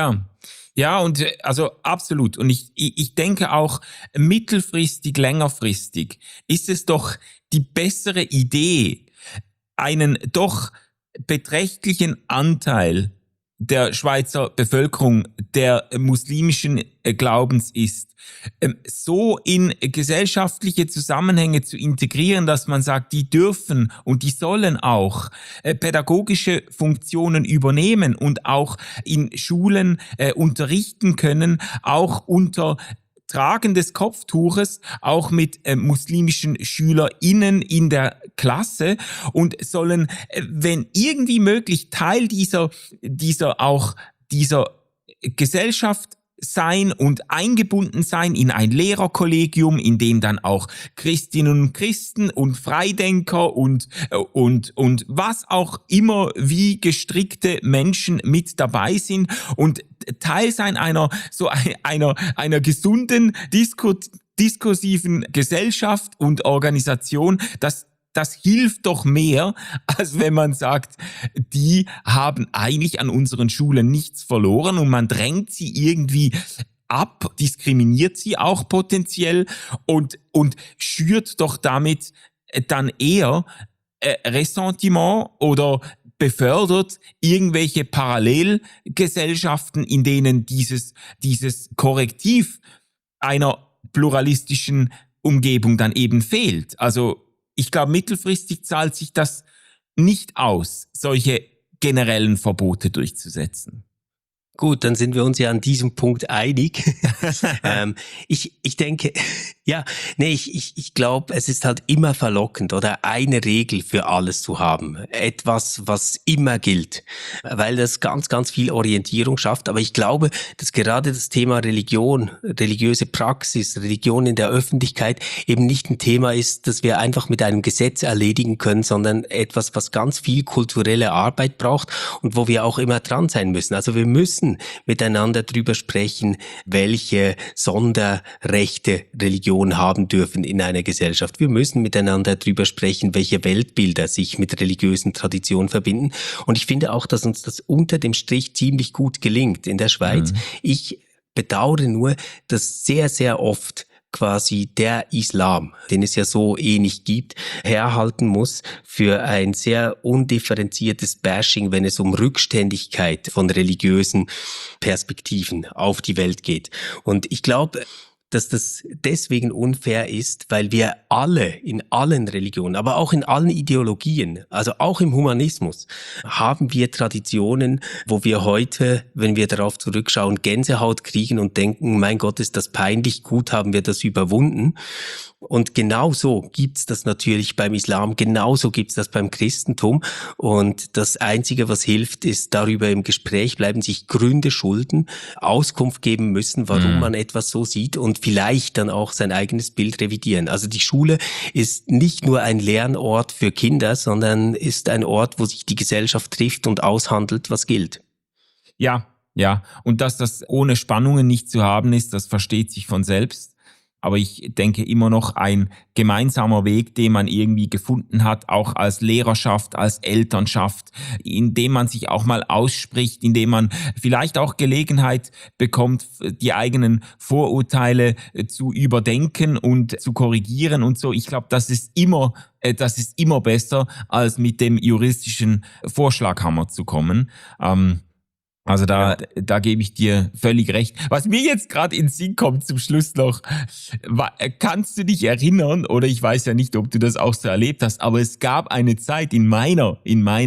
Ja, und also absolut. Und ich denke auch mittelfristig, längerfristig ist es doch die bessere Idee, einen doch beträchtlichen Anteil der Schweizer Bevölkerung, der muslimischen Glaubens ist, so in gesellschaftliche Zusammenhänge zu integrieren, dass man sagt, die dürfen und die sollen auch pädagogische Funktionen übernehmen und auch in Schulen unterrichten können, auch unter Tragen des Kopftuches, auch mit muslimischen SchülerInnen in der Klasse, und sollen, wenn irgendwie möglich, Teil dieser Gesellschaft sein und eingebunden sein in ein Lehrerkollegium, in dem dann auch Christinnen und Christen und Freidenker und was auch immer wie gestrickte Menschen mit dabei sind und Teil sein einer gesunden diskursiven Gesellschaft und Organisation, das hilft doch mehr, als wenn man sagt, die haben eigentlich an unseren Schulen nichts verloren und man drängt sie irgendwie ab, diskriminiert sie auch potenziell und schürt doch damit dann eher Ressentiment oder befördert irgendwelche Parallelgesellschaften, in denen dieses Korrektiv einer pluralistischen Umgebung dann eben fehlt. Also ich glaube, mittelfristig zahlt sich das nicht aus, solche generellen Verbote durchzusetzen. Gut, dann sind wir uns ja an diesem Punkt einig. Ich denke, ich glaube, es ist halt immer verlockend, oder eine Regel für alles zu haben. Etwas, was immer gilt, weil das ganz, ganz viel Orientierung schafft. Aber ich glaube, dass gerade das Thema Religion, religiöse Praxis, Religion in der Öffentlichkeit eben nicht ein Thema ist, das wir einfach mit einem Gesetz erledigen können, sondern etwas, was ganz viel kulturelle Arbeit braucht und wo wir auch immer dran sein müssen. Also wir müssen miteinander drüber sprechen, welche Sonderrechte Religion haben dürfen in einer Gesellschaft. Wir müssen miteinander drüber sprechen, welche Weltbilder sich mit religiösen Traditionen verbinden. Und ich finde auch, dass uns das unter dem Strich ziemlich gut gelingt in der Schweiz. Mhm. Ich bedauere nur, dass sehr, sehr oft quasi der Islam, den es ja so nicht gibt, herhalten muss für ein sehr undifferenziertes Bashing, wenn es um Rückständigkeit von religiösen Perspektiven auf die Welt geht. Und ich glaube, dass das deswegen unfair ist, weil wir alle in allen Religionen, aber auch in allen Ideologien, also auch im Humanismus, haben wir Traditionen, wo wir heute, wenn wir darauf zurückschauen, Gänsehaut kriegen und denken, mein Gott, ist das peinlich, gut haben wir das überwunden. Und genauso gibt's das natürlich beim Islam, genauso gibt's das beim Christentum. Und das Einzige, was hilft, ist darüber im Gespräch bleiben, sich Gründe schulden, Auskunft geben müssen, warum man etwas so sieht und vielleicht dann auch sein eigenes Bild revidieren. Also die Schule ist nicht nur ein Lernort für Kinder, sondern ist ein Ort, wo sich die Gesellschaft trifft und aushandelt, was gilt. Ja. Und dass das ohne Spannungen nicht zu haben ist, das versteht sich von selbst. Aber ich denke immer noch ein gemeinsamer Weg, den man irgendwie gefunden hat, auch als Lehrerschaft, als Elternschaft, indem man sich auch mal ausspricht, indem man vielleicht auch Gelegenheit bekommt, die eigenen Vorurteile zu überdenken und zu korrigieren und so. Ich glaube, das ist immer besser, als mit dem juristischen Vorschlaghammer zu kommen. Also da gebe ich dir völlig recht. Was mir jetzt gerade in den Sinn kommt zum Schluss noch, kannst du dich erinnern, oder ich weiß ja nicht, ob du das auch so erlebt hast, aber es gab eine Zeit in meiner,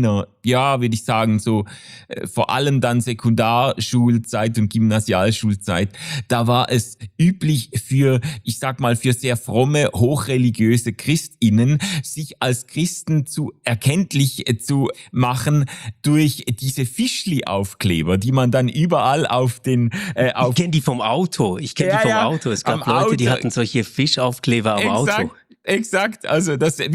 ja, würde ich sagen, so vor allem dann Sekundarschulzeit und Gymnasialschulzeit, da war es üblich für sehr fromme, hochreligiöse ChristInnen, sich als Christen erkenntlich zu machen durch diese Fischli-Aufkleber, die man dann überall auf den... Ich kenne die vom Auto. Es gab Leute, die hatten solche Fischaufkleber am Auto. Exakt, also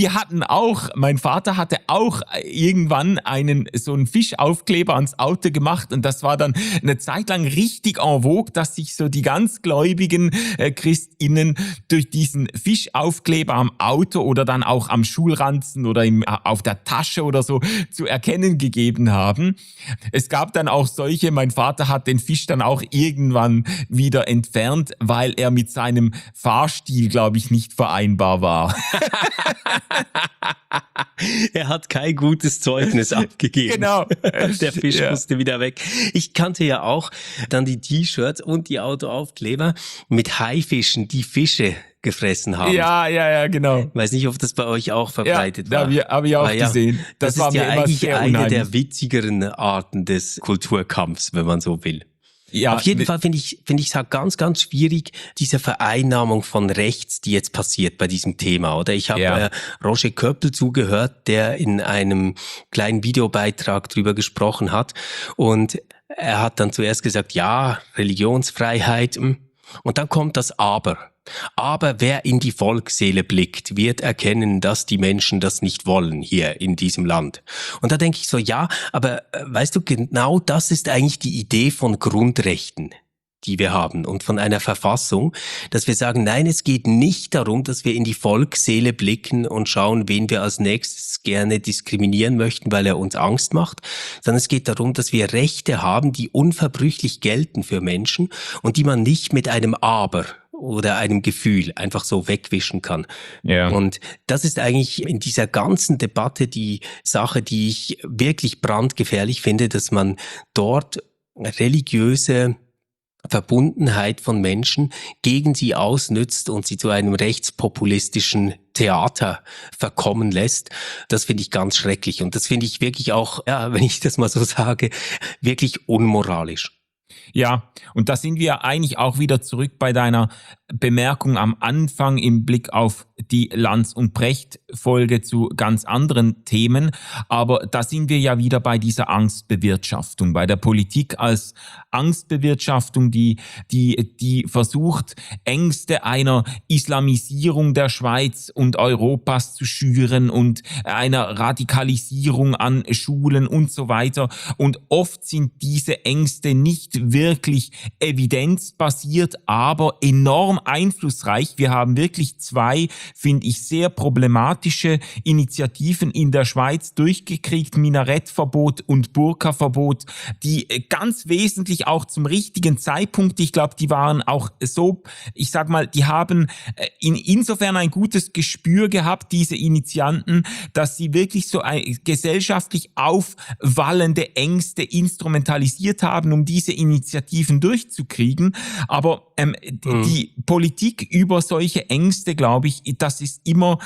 mein Vater hatte auch irgendwann so einen Fischaufkleber ans Auto gemacht und das war dann eine Zeit lang richtig en vogue, dass sich so die ganz gläubigen ChristInnen durch diesen Fischaufkleber am Auto oder dann auch am Schulranzen oder auf der Tasche oder so zu erkennen gegeben haben. Es gab dann auch solche, mein Vater hat den Fisch dann auch irgendwann wieder entfernt, weil er mit seinem Fahrstil, glaube ich, nicht vereinbar war. Er hat kein gutes Zeugnis abgegeben. Genau. Der Fisch musste wieder weg. Ich kannte ja auch dann die T-Shirts und die Autoaufkleber mit Haifischen, die Fische gefressen haben. Ja, genau. Ich weiß nicht, ob das bei euch auch verbreitet war. Ja, habe ich auch gesehen. Das war ist ja eigentlich eine der witzigeren Arten des Kulturkampfs, wenn man so will. Ja, auf jeden Fall finde ich es halt ganz, ganz schwierig, diese Vereinnahmung von rechts, die jetzt passiert bei diesem Thema, oder? Ich habe Roger Köppel zugehört, der in einem kleinen Videobeitrag drüber gesprochen hat und er hat dann zuerst gesagt, ja, Religionsfreiheit, und dann kommt das Aber. Aber wer in die Volksseele blickt, wird erkennen, dass die Menschen das nicht wollen hier in diesem Land. Und da denke ich so, ja, aber weißt du, genau das ist eigentlich die Idee von Grundrechten, die wir haben und von einer Verfassung, dass wir sagen, nein, es geht nicht darum, dass wir in die Volksseele blicken und schauen, wen wir als nächstes gerne diskriminieren möchten, weil er uns Angst macht, sondern es geht darum, dass wir Rechte haben, die unverbrüchlich gelten für Menschen und die man nicht mit einem Aber oder einem Gefühl einfach so wegwischen kann. Ja. Und das ist eigentlich in dieser ganzen Debatte die Sache, die ich wirklich brandgefährlich finde, dass man dort religiöse Verbundenheit von Menschen gegen sie ausnützt und sie zu einem rechtspopulistischen Theater verkommen lässt. Das finde ich ganz schrecklich und das finde ich wirklich auch, ja, wenn ich das mal so sage, wirklich unmoralisch. Ja, und da sind wir eigentlich auch wieder zurück bei deiner Bemerkung am Anfang im Blick auf die Lanz und Precht-Folge zu ganz anderen Themen. Aber da sind wir ja wieder bei dieser Angstbewirtschaftung, bei der Politik als Angstbewirtschaftung, die versucht, Ängste einer Islamisierung der Schweiz und Europas zu schüren und einer Radikalisierung an Schulen und so weiter. Und oft sind diese Ängste nicht wirklich evidenzbasiert, aber enorm einflussreich. Wir haben wirklich zwei, finde ich, sehr problematische Initiativen in der Schweiz durchgekriegt, Minarettverbot und Burka-Verbot, die ganz wesentlich auch zum richtigen Zeitpunkt, ich glaube, die waren auch so, ich sag mal, die haben insofern ein gutes Gespür gehabt, diese Initianten, dass sie wirklich so gesellschaftlich aufwallende Ängste instrumentalisiert haben, um diese Initiativen durchzukriegen. Aber die Politik über solche Ängste, glaube ich, das ist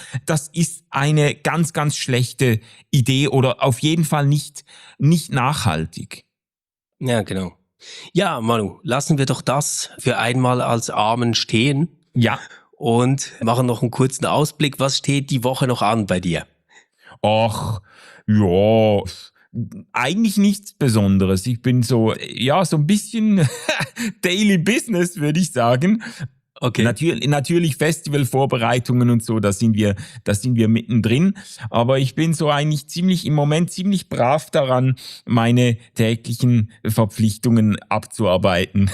eine ganz, ganz schlechte Idee oder auf jeden Fall nicht nachhaltig. Ja, genau. Ja, Manu, lassen wir doch das für einmal als Amen stehen. Ja. Und machen noch einen kurzen Ausblick. Was steht die Woche noch an bei dir? Ach, ja, eigentlich nichts Besonderes. Ich bin so ein bisschen Daily Business, würde ich sagen. Okay. Natürlich Festivalvorbereitungen und so, da sind wir mittendrin. Aber ich bin so eigentlich im Moment ziemlich brav daran, meine täglichen Verpflichtungen abzuarbeiten.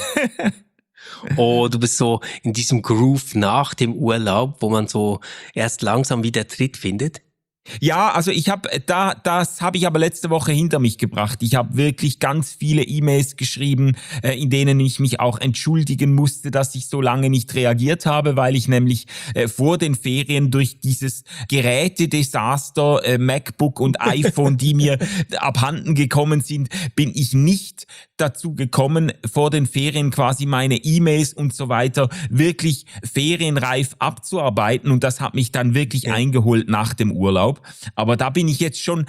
Oh, du bist so in diesem Groove nach dem Urlaub, wo man so erst langsam wieder Tritt findet. Ja, also das habe ich aber letzte Woche hinter mich gebracht. Ich habe wirklich ganz viele E-Mails geschrieben, in denen ich mich auch entschuldigen musste, dass ich so lange nicht reagiert habe, weil ich nämlich vor den Ferien durch dieses Gerätedesaster, MacBook und iPhone, die mir abhanden gekommen sind, bin ich nicht dazu gekommen, vor den Ferien quasi meine E-Mails und so weiter wirklich ferienreif abzuarbeiten, und das hat mich dann wirklich eingeholt nach dem Urlaub. Aber da bin ich jetzt schon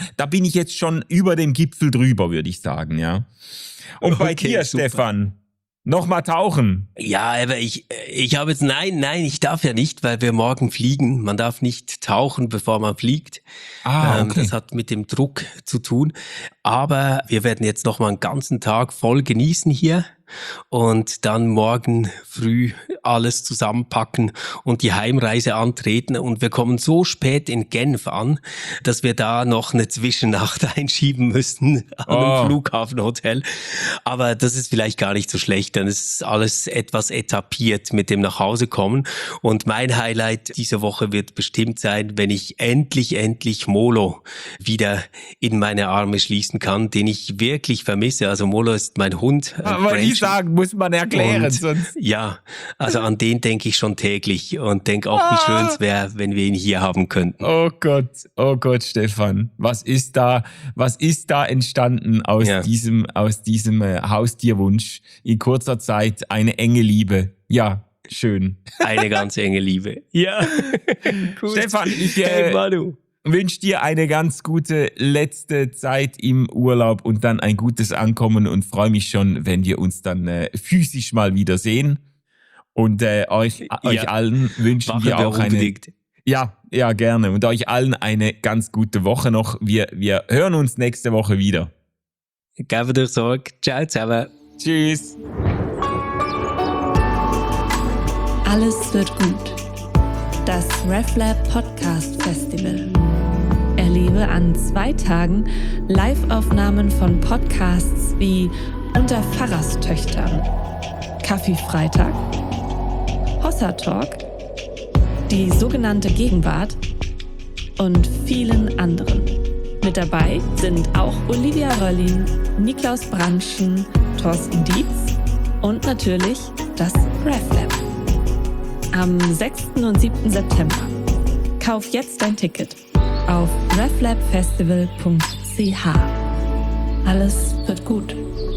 über dem Gipfel drüber, würde ich sagen, ja. Und bei dir, super. Stefan, nochmal tauchen. Ja, aber ich habe jetzt, nein, ich darf ja nicht, weil wir morgen fliegen. Man darf nicht tauchen, bevor man fliegt. Okay. Das hat mit dem Druck zu tun. Aber wir werden jetzt nochmal einen ganzen Tag voll genießen hier und dann morgen früh alles zusammenpacken und die Heimreise antreten. Und wir kommen so spät in Genf an, dass wir da noch eine Zwischennacht einschieben müssen an einem Flughafenhotel. Aber das ist vielleicht gar nicht so schlecht, dann ist alles etwas etapiert mit dem Nachhausekommen. Und mein Highlight dieser Woche wird bestimmt sein, wenn ich endlich Molo wieder in meine Arme schließen kann, den ich wirklich vermisse. Also Molo ist mein Hund. Aber die sagen, muss man erklären. Sonst. Ja, also an den denke ich schon täglich und denke auch, wie schön es wäre, wenn wir ihn hier haben könnten. Oh Gott, Stefan, was ist da entstanden aus diesem Haustierwunsch? In kurzer Zeit eine enge Liebe. Ja, schön. Eine ganz enge Liebe. Ja. Cool. Stefan, ich wünsche dir eine ganz gute letzte Zeit im Urlaub und dann ein gutes Ankommen und freue mich schon, wenn wir uns dann physisch mal wiedersehen. Und euch allen wünschen wir auch unbedingt. Ja, gerne. Und euch allen eine ganz gute Woche noch. Wir hören uns nächste Woche wieder. Geben dir Sorge. Ciao zusammen. Tschüss. Alles wird gut. Das RefLab Podcast Festival. Erlebe an 2 Tagen Live-Aufnahmen von Podcasts wie Unter Pfarrerstöchtern, Kaffee-Freitag, Hossa Talk, die sogenannte Gegenwart und vielen anderen. Mit dabei sind auch Olivia Röllin, Niklaus Brandschen, Thorsten Dietz und natürlich das RefLab. Am 6. und 7. September. Kauf jetzt dein Ticket auf reflabfestival.ch. Alles wird gut.